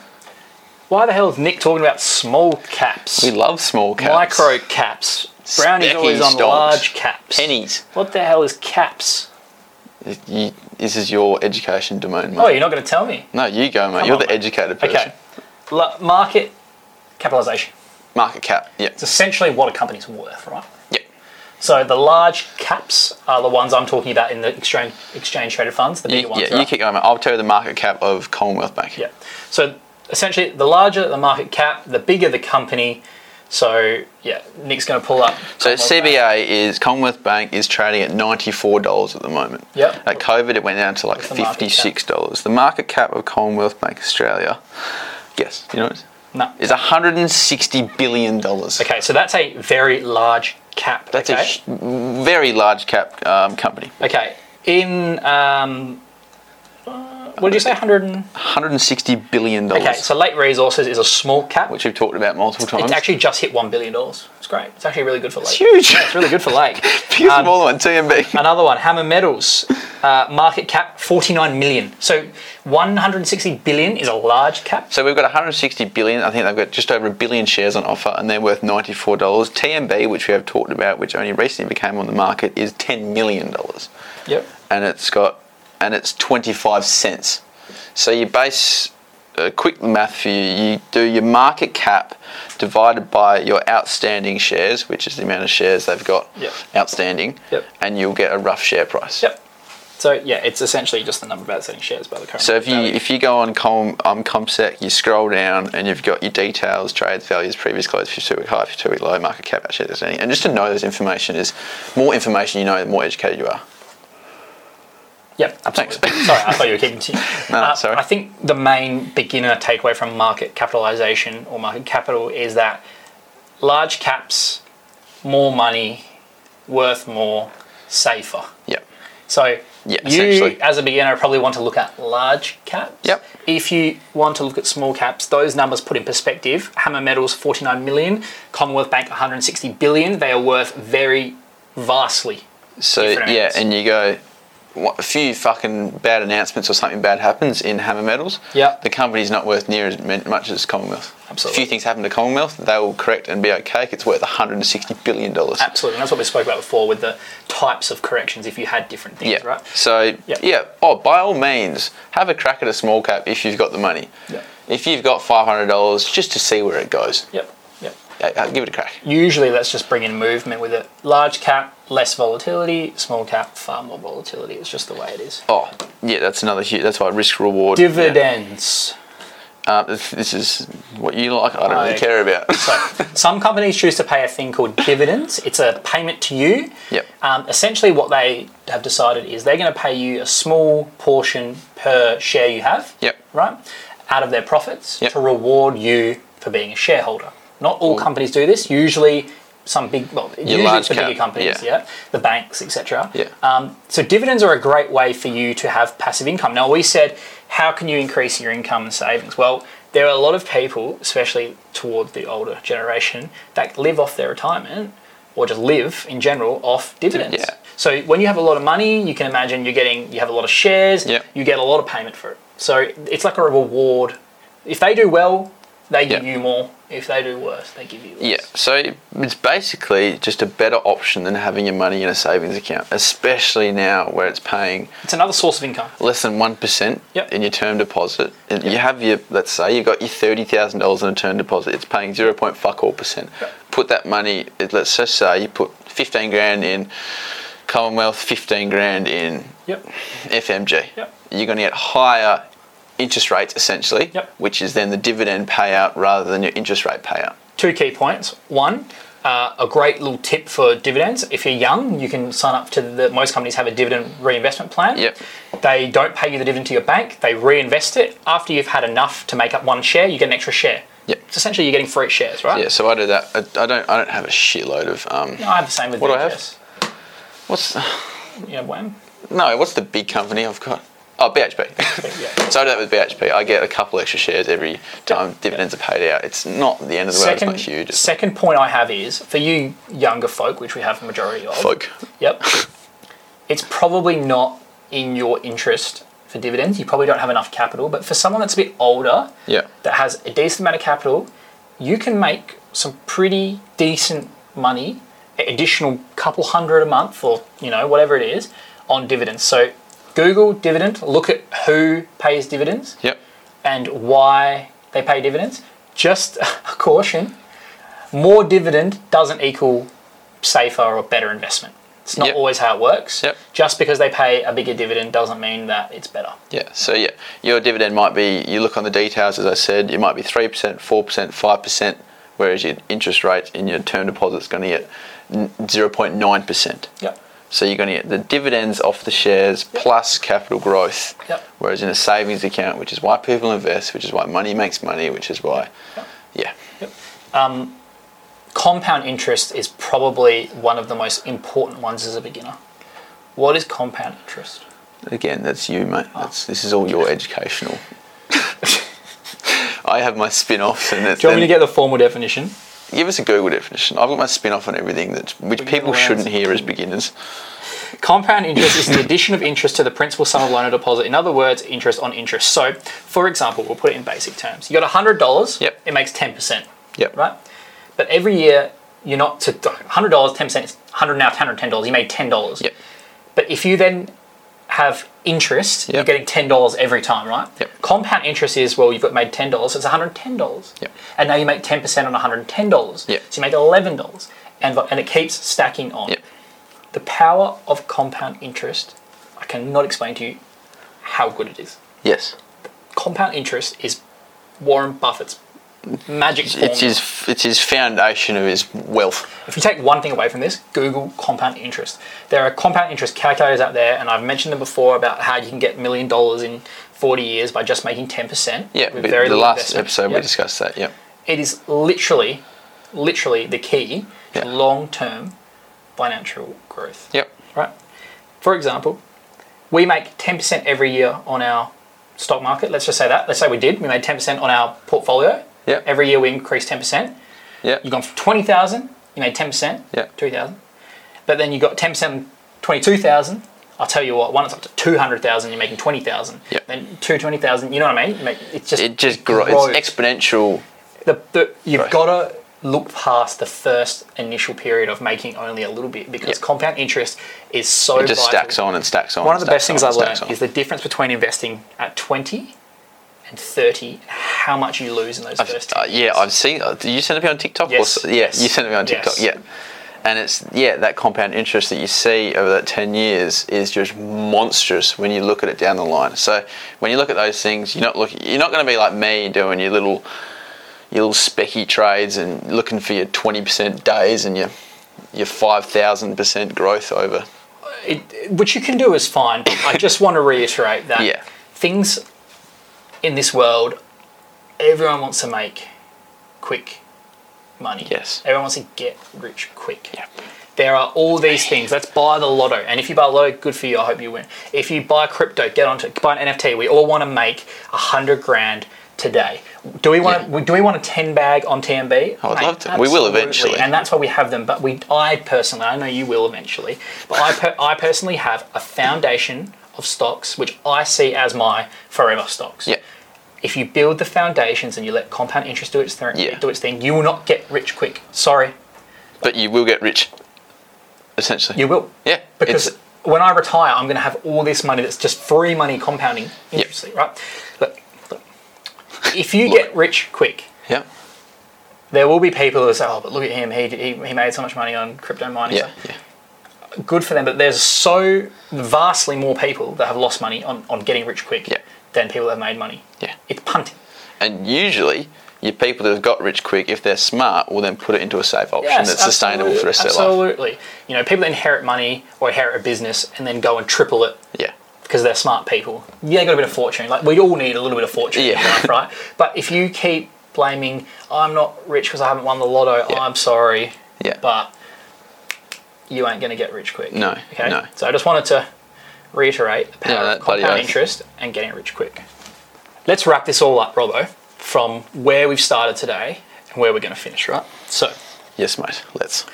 S2: Why the hell is Nick talking about small caps?
S1: we love small caps,
S2: Micro caps. Brownie's
S1: Specky
S2: always on
S1: stocks.
S2: large caps.
S1: pennies.
S2: What the hell is caps?
S1: You, this is your education domain, mate.
S2: Oh, you're not going to tell me.
S1: No, you go, mate.
S2: Come
S1: You're
S2: on,
S1: the
S2: mate.
S1: educated person.
S2: Okay. La- market capitalization.
S1: Market cap. Yeah.
S2: It's essentially what a company's worth, right?
S1: Yeah.
S2: So the large caps are the ones I'm talking about in the exchange exchange traded funds, the bigger
S1: You,
S2: ones.
S1: yeah,
S2: right?
S1: you keep going, mate. I'll tell you the market cap of Commonwealth Bank.
S2: Yeah. So essentially, the larger the market cap, the bigger the company. So yeah, Nick's going to pull up.
S1: So
S2: Commonwealth
S1: C B A
S2: Bank.
S1: is Commonwealth Bank is trading at ninety-four dollars at the moment.
S2: Yep.
S1: At COVID, it went down to like
S2: What's the market cap?
S1: fifty-six dollars. The market cap of Commonwealth Bank Australia, guess, you know what it is?
S2: No.
S1: Is one hundred sixty billion dollars.
S2: Okay, so that's a very large cap.
S1: That's
S2: okay?
S1: a sh- very large cap um, company.
S2: Okay. In um, uh, what did you say? one hundred. And...
S1: one hundred sixty billion dollars.
S2: Okay, so Lake Resources is a small cap.
S1: Which we've talked about multiple times.
S2: It's actually just hit one billion dollars. It's great. It's actually really good for Lake.
S1: It's huge.
S2: Yeah, it's really good for Lake.
S1: Biggest
S2: Um,
S1: smaller one, T M B.
S2: Another one, Hammer Metals, uh, market cap forty-nine million. So one hundred sixty billion is a large cap.
S1: So we've got one hundred sixty billion. I think they've got just over a billion shares on offer, and they're worth ninety-four dollars. T M B, which we have talked about, which only recently became on the market, is ten million dollars,
S2: Yep.
S1: and it's got and it's twenty-five cents. So you base a quick math for you. You do your market cap divided by your outstanding shares, which is the amount of shares they've got
S2: Yep.
S1: outstanding,
S2: Yep.
S1: and you'll get a rough share price.
S2: Yep. So yeah, it's essentially just the number of outstanding shares by the current.
S1: So if you
S2: value.
S1: if you go on Com, um, ComSec, you scroll down and you've got your details, trades, values, previous close, fifty-two week high, fifty-two week low, market cap, shares outstanding, and just to know this information is more information you know, the more educated you are.
S2: Yep, absolutely. Sorry, I thought you were keeping to.
S1: No,
S2: uh,
S1: sorry.
S2: I think the main beginner takeaway from market capitalization or market capital is that large caps, more money, worth more, safer.
S1: Yep.
S2: So
S1: Yeah,
S2: you,
S1: essentially.
S2: as a beginner, probably want to look at large caps.
S1: Yep.
S2: If you want to look at small caps, those numbers put in perspective. Hammer Metals, forty-nine million. Commonwealth Bank, one hundred sixty billion. They are worth very vastly.
S1: So
S2: different
S1: yeah,
S2: amounts.
S1: and you go, what, a few fucking bad announcements or something bad happens in Hammer Metals.
S2: Yep.
S1: The company's not worth near as men- much as Commonwealth.
S2: Absolutely.
S1: A few things happen to Commonwealth, they will correct and be okay. It's worth one hundred sixty billion dollars.
S2: Absolutely, and that's what we spoke about before with the types of corrections if you had different things,
S1: Yeah.
S2: right?
S1: So
S2: Yeah.
S1: yeah. Oh, by all means, have a crack at a small cap if you've got the money.
S2: Yeah.
S1: If you've got five hundred dollars, just to see where it goes,
S2: Yep, yep.
S1: yeah, uh, give it a crack.
S2: Usually let's just bring in movement with it. Large cap, less volatility. Small cap, far more volatility. It's just the way it is.
S1: Oh, yeah, that's another huge. That's why risk reward.
S2: Dividends.
S1: Yeah. Uh, this, this is what you like. I don't
S2: I-
S1: really care about.
S2: So some companies choose to pay a thing called dividends. It's a payment to you.
S1: Yep.
S2: Um, essentially, what they have decided is they're going to pay you a small portion per share you have.
S1: Yep.
S2: Right, out of their profits
S1: Yep.
S2: to reward you for being a shareholder. Not all companies do this. Usually, some big, well, usually
S1: large
S2: it's the bigger
S1: cap,
S2: companies,
S1: yeah.
S2: yeah, the banks, et cetera.
S1: Yeah.
S2: Um, so dividends are a great way for you to have passive income. Now, we said, how can you increase your income and savings? Well, there are a lot of people, especially towards the older generation, that live off their retirement or just live in general off dividends.
S1: Yeah.
S2: So when you have a lot of money, you can imagine you're getting, you have a lot of shares,
S1: Yeah.
S2: you get a lot of payment for it. So it's like a reward. If they do well, they give
S1: Yeah.
S2: you more. If they do worse, they give you less.
S1: Yeah, so it's basically just a better option than having your money in a savings account, especially now where it's paying
S2: It's another source of income.
S1: less than one percent
S2: Yep.
S1: in your term deposit. And you have your, let's say you've got your thirty thousand dollars in a term deposit, it's paying zero point fuck all percent.
S2: Yep.
S1: Put that money, let's just say you put fifteen grand in Commonwealth, fifteen grand in
S2: Yep.
S1: F M G.
S2: Yep.
S1: You're going to get higher interest rates essentially,
S2: Yep.
S1: which is then the dividend payout rather than your interest rate payout.
S2: Two key points. One, uh, a great little tip for dividends. If you're young, you can sign up to the, most companies have a dividend reinvestment plan.
S1: Yep.
S2: They don't pay you the dividend to your bank. They reinvest it. After you've had enough to make up one share, you get an extra share.
S1: Yep.
S2: It's essentially you're getting free shares, right?
S1: Yeah, so I do that. I, I don't. I don't have a shitload of. Um,
S2: No, I have the same with
S1: What do I have?
S2: V H S.
S1: what's
S2: You know, Wham?
S1: no? What's the big company I've got? Oh, B H P.
S2: Yeah.
S1: So I do that with B H P. I get a couple extra shares every time dividends are paid out. It's not the end of the world.
S2: Second,
S1: It's not huge. It's
S2: second point I have is, for you younger folk, which we have a majority of,
S1: folk.
S2: Yep. It's probably not in your interest for dividends. You probably don't have enough capital. But for someone that's a bit older,
S1: Yeah.
S2: that has a decent amount of capital, you can make some pretty decent money, additional couple hundred a month or, you know, whatever it is, on dividends. So Google dividend, look at who pays dividends
S1: Yep.
S2: and why they pay dividends. Just a caution, more dividend doesn't equal safer or better investment. It's not
S1: Yep.
S2: always how it works.
S1: Yep.
S2: Just because they pay a bigger dividend doesn't mean that it's better.
S1: Yeah. So yeah, your dividend might be. You look on the details, as I said, it might be three percent, four percent, five percent, whereas your interest rate in your term deposit is going to get zero point nine percent.
S2: Yep.
S1: So you're going to get the dividends off the shares plus capital growth.
S2: Yep.
S1: Whereas in a savings account, which is why people invest, which is why money makes money, which is why,
S2: Yep.
S1: yeah.
S2: Compound interest is probably one of the most important ones as a beginner. What is compound interest?
S1: Again, that's you, mate. That's this is all your educational. I have my spin-offs, and it's
S2: Do you want me to
S1: then-
S2: get the formal definition?
S1: give us a Google definition. I've got my spin-off on everything that which
S2: Beginner
S1: people
S2: rounds.
S1: shouldn't hear as beginners.
S2: Compound interest is the addition of interest to the principal sum of loan or deposit. In other words, interest on interest. So, for example, we'll put it in basic terms. You got one hundred dollars,
S1: Yep.
S2: it makes ten percent,
S1: Yep.
S2: right? But every year, you're not to one hundred dollars, ten percent, one hundred now, one hundred ten dollars. You made ten dollars.
S1: Yep.
S2: But if you then have interest,
S1: Yep.
S2: you're getting ten dollars every time, right?
S1: Yep.
S2: Compound interest is, well, you've got made ten dollars, so it's one hundred ten dollars.
S1: Yep.
S2: And now you make ten percent on one hundred ten dollars.
S1: Yep.
S2: So you make eleven dollars. And, and it keeps stacking on.
S1: Yep.
S2: The power of compound interest, I cannot explain to you how good it is.
S1: Yes.
S2: Compound interest is Warren Buffett's magic formula.
S1: It's his, it's his foundation of his wealth.
S2: If you take one thing away from this, Google compound interest. There are compound interest calculators out there, and I've mentioned them before about how you can get a million dollars in forty years by just making ten percent.
S1: Yeah,
S2: with
S1: but
S2: very
S1: the
S2: little
S1: last
S2: investment.
S1: episode we
S2: Yep.
S1: discussed that, yeah.
S2: It is literally, literally the key
S1: Yeah.
S2: to long-term financial growth.
S1: Yep.
S2: Right? For example, we make ten percent every year on our stock market. Let's just say that. Let's say we did. We made ten percent on our portfolio.
S1: Yep.
S2: Every year we increased ten percent.
S1: Yep.
S2: You've gone from twenty thousand, you made ten percent,
S1: Yep.
S2: two thousand. But then you got ten percent on twenty-two thousand. I'll tell you what, one it's up to two hundred thousand, you're making twenty thousand.
S1: Yep.
S2: Then two twenty thousand, you know what I mean? You make, it just,
S1: It just grows.
S2: grows.
S1: It's exponential.
S2: The, the, you've
S1: Growth.
S2: got to look past the first initial period of making only a little bit, because
S1: Yep.
S2: compound interest is so
S1: It just
S2: vital.
S1: stacks on and stacks on.
S2: One
S1: and
S2: of the best
S1: stacks
S2: things
S1: on
S2: I've
S1: and
S2: learned
S1: stacks on.
S2: is the difference between investing at twenty and thirty, how much you lose in those
S1: I've-
S2: first
S1: uh,
S2: ten
S1: yeah,
S2: years.
S1: I've seen. Uh, did you send it me on TikTok? Or
S2: Yes,
S1: s- yeah,
S2: yes,
S1: you sent it me on TikTok.
S2: yes.
S1: Yeah, and it's yeah that compound interest that you see over that ten years is just monstrous when you look at it down the line. So when you look at those things, you're not looking. You're not going to be like me doing your little your little specky trades and looking for your twenty percent days and your your five thousand percent growth over.
S2: It, which you can do is fine. But I just want to reiterate that
S1: Yeah.
S2: things in this world, everyone wants to make quick money.
S1: Yes.
S2: Everyone wants to get rich quick.
S1: Yeah.
S2: There are all these things. Let's buy the lotto. And if you buy lotto, good for you. I hope you win. If you buy crypto, get onto it. Buy an N F T. We all want to make a hundred grand today. Do we want
S1: Yeah.
S2: to? Do we want a ten bag on T M B?
S1: I would
S2: Mate,
S1: love to. We will
S2: absolutely.
S1: eventually.
S2: And that's why we have them. But we, I personally, I know you will eventually. But I, per, I personally have a foundation of stocks which I see as my forever stocks.
S1: Yeah.
S2: If you build the foundations and you let compound interest do its thing,
S1: Yeah.
S2: do its thing, you will not get rich quick. Sorry,
S1: But you will get rich. Essentially.
S2: you will.
S1: Yeah.
S2: Because
S1: it's-
S2: when I retire, I'm going to have all this money that's just free money compounding interestly, right? Look, look, if you get rich quick,
S1: yeah.
S2: there will be people who say, "Oh, but look at him. He he, he made so much money on crypto mining."
S1: Yeah.
S2: So
S1: Yeah.
S2: good for them. But there's so vastly more people that have lost money on, on getting rich quick
S1: Yeah.
S2: than people that have made money.
S1: Yeah.
S2: It's punting.
S1: And usually, your people that have got rich quick, if they're smart, will then put it into a safe option
S2: Yes,
S1: that's sustainable for the rest of their life.
S2: absolutely. You know, people that inherit money or inherit a business and then go and triple it
S1: Yeah.
S2: because they're smart people. Yeah, they got a bit of fortune. Like, we all need a little bit of fortune
S1: Yeah.
S2: in life, right? But if you keep blaming, I'm not rich because I haven't won the lotto,
S1: Yeah.
S2: I'm sorry,
S1: Yeah.
S2: but you ain't going to get rich quick.
S1: No,
S2: Okay?
S1: no.
S2: So I just wanted to reiterate the power
S1: Yeah,
S2: of
S1: that bloody
S2: compound
S1: oath.
S2: interest and getting rich quick. Let's wrap this all up, Robbo, from where we've started today and where we're going to finish, right? So,
S1: Yes, mate. Let's.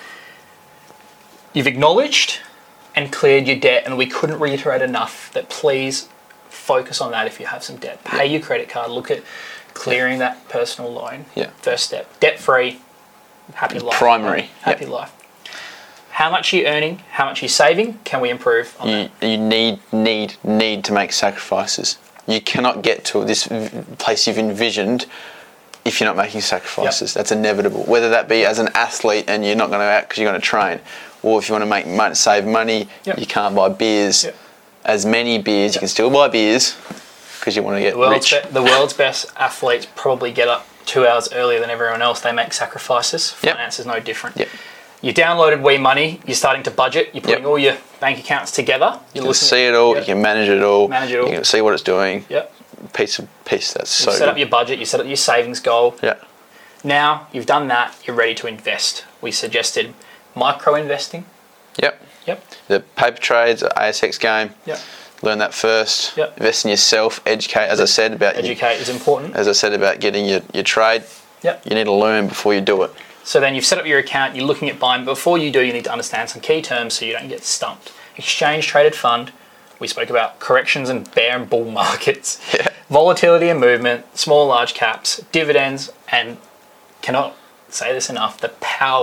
S2: you've acknowledged and cleared your debt, and we couldn't reiterate enough that please focus on that if you have some debt. Pay your credit card, look at clearing that personal loan.
S1: Yeah.
S2: First step. Debt free, happy life.
S1: Primary,
S2: Happy life. How much are you earning? How much are you saving? Can we improve on
S1: You, you need, need, need to make sacrifices. You cannot get to this v- place you've envisioned if you're not making sacrifices. That's inevitable. Whether that be as an athlete and you're not going to out because you're going to train, or if you want to make money, save money,
S2: Yep.
S1: you can't buy beers.
S2: Yep.
S1: As many beers, you can still buy beers because you want to get
S2: The world's,
S1: rich.
S2: be- the world's best athletes probably get up two hours earlier than everyone else. They make sacrifices.
S1: Yep.
S2: Finance is no different.
S1: Yep.
S2: You downloaded We Money. You're starting to budget. You're putting
S1: Yep.
S2: all your bank accounts together. You're
S1: You can
S2: looking
S1: see
S2: at-
S1: it all.
S2: Yep.
S1: You can manage it all.
S2: Manage it all.
S1: You can see what it's doing.
S2: Yep.
S1: Piece of piece. That's
S2: You
S1: so.
S2: set up
S1: good.
S2: your budget. You set up your savings goal.
S1: Yeah.
S2: Now you've done that. You're ready to invest. We suggested micro investing.
S1: Yep.
S2: Yep.
S1: The paper trades, A S X game.
S2: Yep.
S1: Learn that first.
S2: Yep.
S1: Invest in yourself. Educate. As I said about your-
S2: Educate is important.
S1: as I said about getting your, your trade.
S2: Yep.
S1: You need to learn before you do it.
S2: So then you've set up your account. You're looking at buying. Before you do, you need to understand some key terms so you don't get stumped. Exchange traded fund. We spoke about corrections and bear and bull markets.
S1: Yeah.
S2: Volatility and movement, small, large caps, dividends, and cannot say this enough, the power of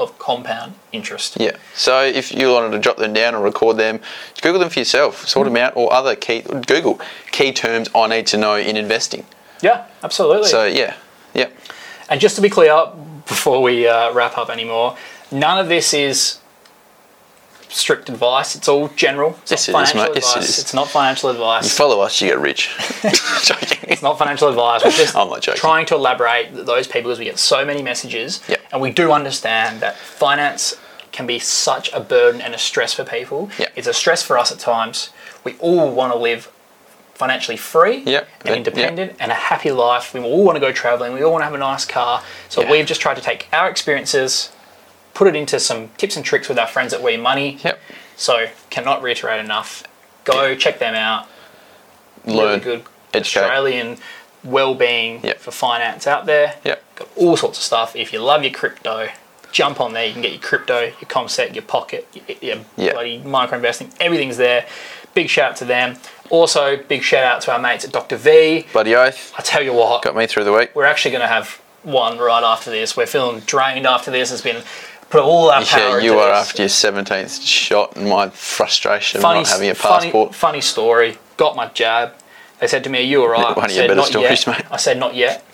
S2: of compound interest.
S1: Yeah. So if you wanted to drop them down or record them, Google them for yourself, sort them out, or other key Google key terms I need to know in investing.
S2: Yeah, absolutely.
S1: So yeah, yeah.
S2: And just to be clear, before we uh, wrap up anymore, none of this is strict advice. It's all general. It's
S1: Yes, it
S2: not
S1: is,
S2: financial
S1: mate. Yes, it
S2: advice.
S1: is.
S2: It's not financial
S1: You
S2: advice.
S1: follow us, you get rich. Joking.
S2: It's not financial advice. We're just
S1: I'm not joking.
S2: trying to elaborate that those people, as we get so many messages,
S1: Yep.
S2: and we do understand that finance can be such a burden and a stress for people.
S1: Yep.
S2: It's a stress for us at times. We all want to live financially free
S1: Yep.
S2: and
S1: Yep.
S2: independent and a happy life. We all want to go traveling. We all want to have a nice car. So
S1: Yeah.
S2: we've just tried to take our experiences, put it into some tips and tricks with our friends at We Money.
S1: Yep.
S2: So cannot reiterate enough. Go check them out.
S1: Learn.
S2: Really good
S1: Educate.
S2: Australian well-being
S1: Yep.
S2: for finance out there.
S1: Yep.
S2: Got all sorts of stuff. If you love your crypto, jump on there. You can get your crypto, your ComSec, your Pocket, your, your
S1: Yep.
S2: bloody micro investing. Everything's there. Big shout out to them. Also, big shout out to our mates at Doctor V.
S1: Bloody oath.
S2: I tell you what,
S1: Got me through the week.
S2: we're actually going to have one right after this. We're feeling drained after this. It's been put all our power
S1: Yeah, you
S2: into
S1: are
S2: this.
S1: after your seventeenth shot and my frustration of
S2: funny,
S1: not having a
S2: funny,
S1: passport.
S2: funny story. Got my jab. They said to me, "Are you all right?"
S1: One
S2: I
S1: of your
S2: said,
S1: better
S2: "Not
S1: stories,
S2: yet."
S1: mate.
S2: I said, "Not yet."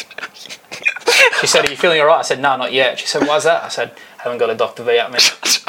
S2: She said, "Are you feeling all right?" I said, "No, not yet." She said, "Why's that?" I said, "Haven't got a Doctor V at me."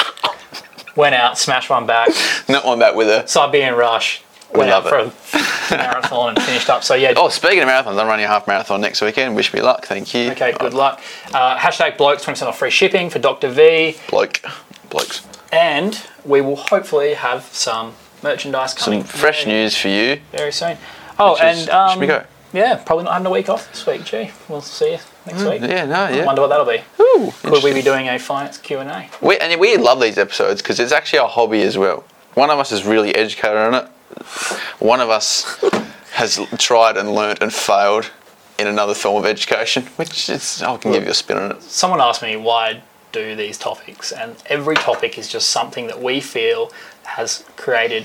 S2: Went out, smashed one back.
S1: Not one back with a...
S2: Siberian Rush. Went
S1: love
S2: out for a marathon and finished up. So yeah.
S1: Oh, speaking of marathons, I'm running a half marathon next weekend. Wish me luck, thank you.
S2: Okay, good luck. Uh, hashtag blokes, twenty percent off free shipping for Doctor V.
S1: Bloke. Blokes.
S2: And we will hopefully have some merchandise
S1: Some
S2: coming
S1: fresh
S2: very,
S1: news for you.
S2: very soon. Oh,
S1: Which is-
S2: and um,
S1: should we go?
S2: yeah, probably not having a week off this week. Gee, we'll see you next week.
S1: Yeah, no, yeah.
S2: I wonder what that'll be.
S1: Ooh,
S2: Could we be doing a finance Q and A?
S1: We, and we love these episodes because it's actually our hobby as well. One of us is really educated on it. One of us has tried and learnt and failed in another form of education, which is, I can give you a spin on it.
S2: Someone asked me why I do these topics, and every topic is just something that we feel has created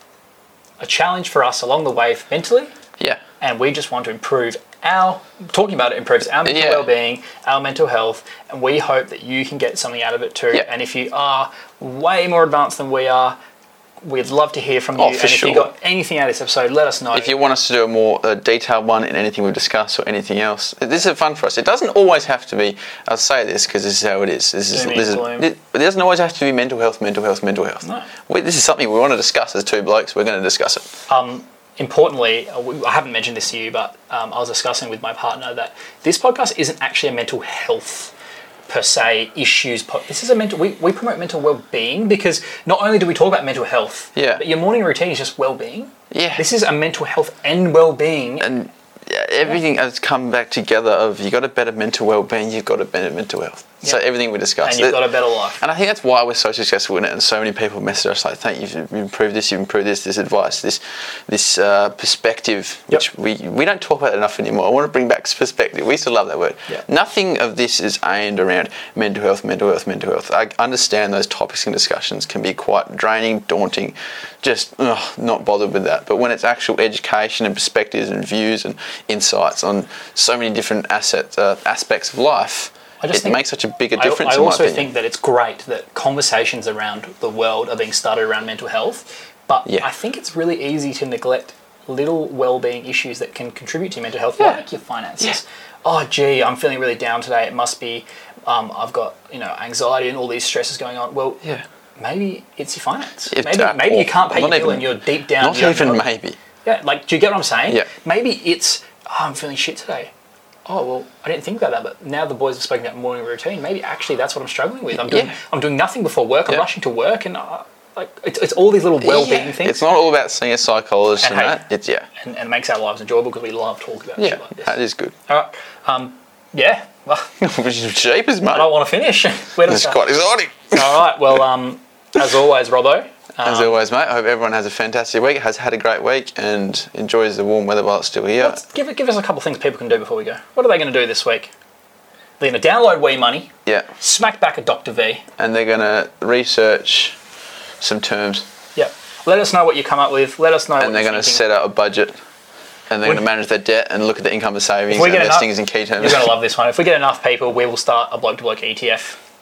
S2: a challenge for us along the way mentally,
S1: Yeah.
S2: and we just want to improve our, talking about it improves our mental
S1: Yeah.
S2: well-being, our mental health, and we hope that you can get something out of it too.
S1: Yeah.
S2: And if you are way more advanced than we are, we'd love to hear from you.
S1: Oh,
S2: and
S1: for
S2: if
S1: sure.
S2: you got anything out of this episode, let us know.
S1: If you want us to do a more uh, detailed one in anything we've discussed or anything else, this is fun for us. It doesn't always have to be, I'll say this because this is how it is. This is,
S2: Doom
S1: this is
S2: and gloom.
S1: it, it doesn't always have to be mental health, mental health, mental health.
S2: No.
S1: We, this is something we want to discuss as two blokes. We're going to discuss it.
S2: Um, importantly, uh, we- I haven't mentioned this to you, but um, I was discussing with my partner that this podcast isn't actually a mental health per se issues. Po- this is a mental. We, we promote mental well-being because not only do we talk about mental health,
S1: Yeah.
S2: but your morning routine is just well-being.
S1: Yeah.
S2: This is a mental health and well-being.
S1: And yeah, everything has come back together of you got a better mental well-being, you've got a better mental health. So
S2: Yeah.
S1: everything we discussed.
S2: and you've
S1: That-
S2: got a better life.
S1: And I think that's why we're so successful in it, and so many people message us like, "Thank you, you've improved this, you've improved this, this advice, this, this uh, perspective,"
S2: Yep.
S1: which we we don't talk about enough anymore. I want to bring back perspective. We still love that word.
S2: Yep.
S1: Nothing of this is aimed around mental health, mental health, mental health. I understand those topics and discussions can be quite draining, daunting, just ugh, not bothered with that. But when it's actual education and perspectives and views and insights on so many different assets, uh, aspects of life.
S2: I just
S1: It
S2: think-
S1: makes such a bigger
S2: I,
S1: difference.
S2: I
S1: in my
S2: also
S1: opinion.
S2: think that it's great that conversations around the world are being started around mental health, but
S1: Yeah.
S2: I think it's really easy to neglect little well-being issues that can contribute to your mental health,
S1: Yeah.
S2: like your finances. Oh, gee, I'm feeling really down today. It must be um, I've got you know anxiety and all these stresses going on. Well,
S1: Yeah.
S2: maybe it's your finance.
S1: It-
S2: maybe
S1: uh,
S2: maybe you
S1: or-
S2: can't pay
S1: not
S2: your bill
S1: even-
S2: and you're deep down.
S1: Not
S2: you don't
S1: even
S2: know-
S1: maybe.
S2: Yeah, like, do you get what I'm saying?
S1: Yeah.
S2: Maybe it's, oh, I'm feeling shit today. Oh, well, I didn't think about that, but now the boys have spoken about morning routine. Maybe actually that's what I'm struggling with. I'm doing,
S1: Yeah.
S2: I'm doing nothing before work. I'm
S1: Yeah.
S2: rushing to work, and uh, like it's, it's all these little well-being
S1: Yeah.
S2: things.
S1: It's not all about seeing a psychologist
S2: And
S1: and,
S2: hey-
S1: that. It's yeah,
S2: and, and it makes our lives enjoyable because we love talking about
S1: yeah,
S2: shit like this.
S1: that is good.
S2: All right. Um, yeah. Well,
S1: Which is cheapest, mate.
S2: I don't want to finish. Where to
S1: It's
S2: start?
S1: quite exciting.
S2: All right. Well, um, as always, Robbo. Um,
S1: As always, mate. I hope everyone has a fantastic week, has had a great week, and enjoys the warm weather while it's still here.
S2: let's give it, give us a couple of things people can do before we go. What are they going to do this week? They're going to download We Money,
S1: Yeah,
S2: smack back a Doctor V.
S1: and they're gonna research some terms,
S2: Yep. Let us know what you come up with. Let us know.
S1: and
S2: what
S1: they're
S2: you're
S1: gonna
S2: thinking.
S1: set out a budget, and they're
S2: We-
S1: gonna manage their debt and look at the income and savings
S2: If we
S1: and
S2: get
S1: invest
S2: enough-
S1: things in key terms.
S2: You're going to love this one. If we get enough people, we will start a bloke to bloke E T F.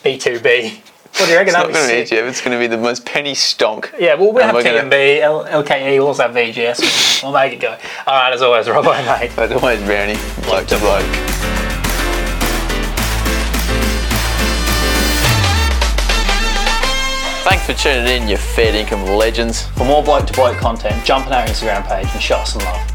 S2: B two B. What do you reckon?
S1: It's not
S2: That'd
S1: going to
S2: be
S1: be
S2: sick.
S1: G M, it's going to be the most penny stonk.
S2: Yeah, well, we'll
S1: And
S2: have
S1: we're
S2: T
S1: gonna-
S2: M B, L- LKE, we'll also have V G S. We'll make it go. All right, as always, Robbo, mate.
S1: But always Brownie, bloke to bloke. Thanks for tuning in, you fair income legends.
S2: For more bloke to bloke content, jump on our Instagram page and show us some love.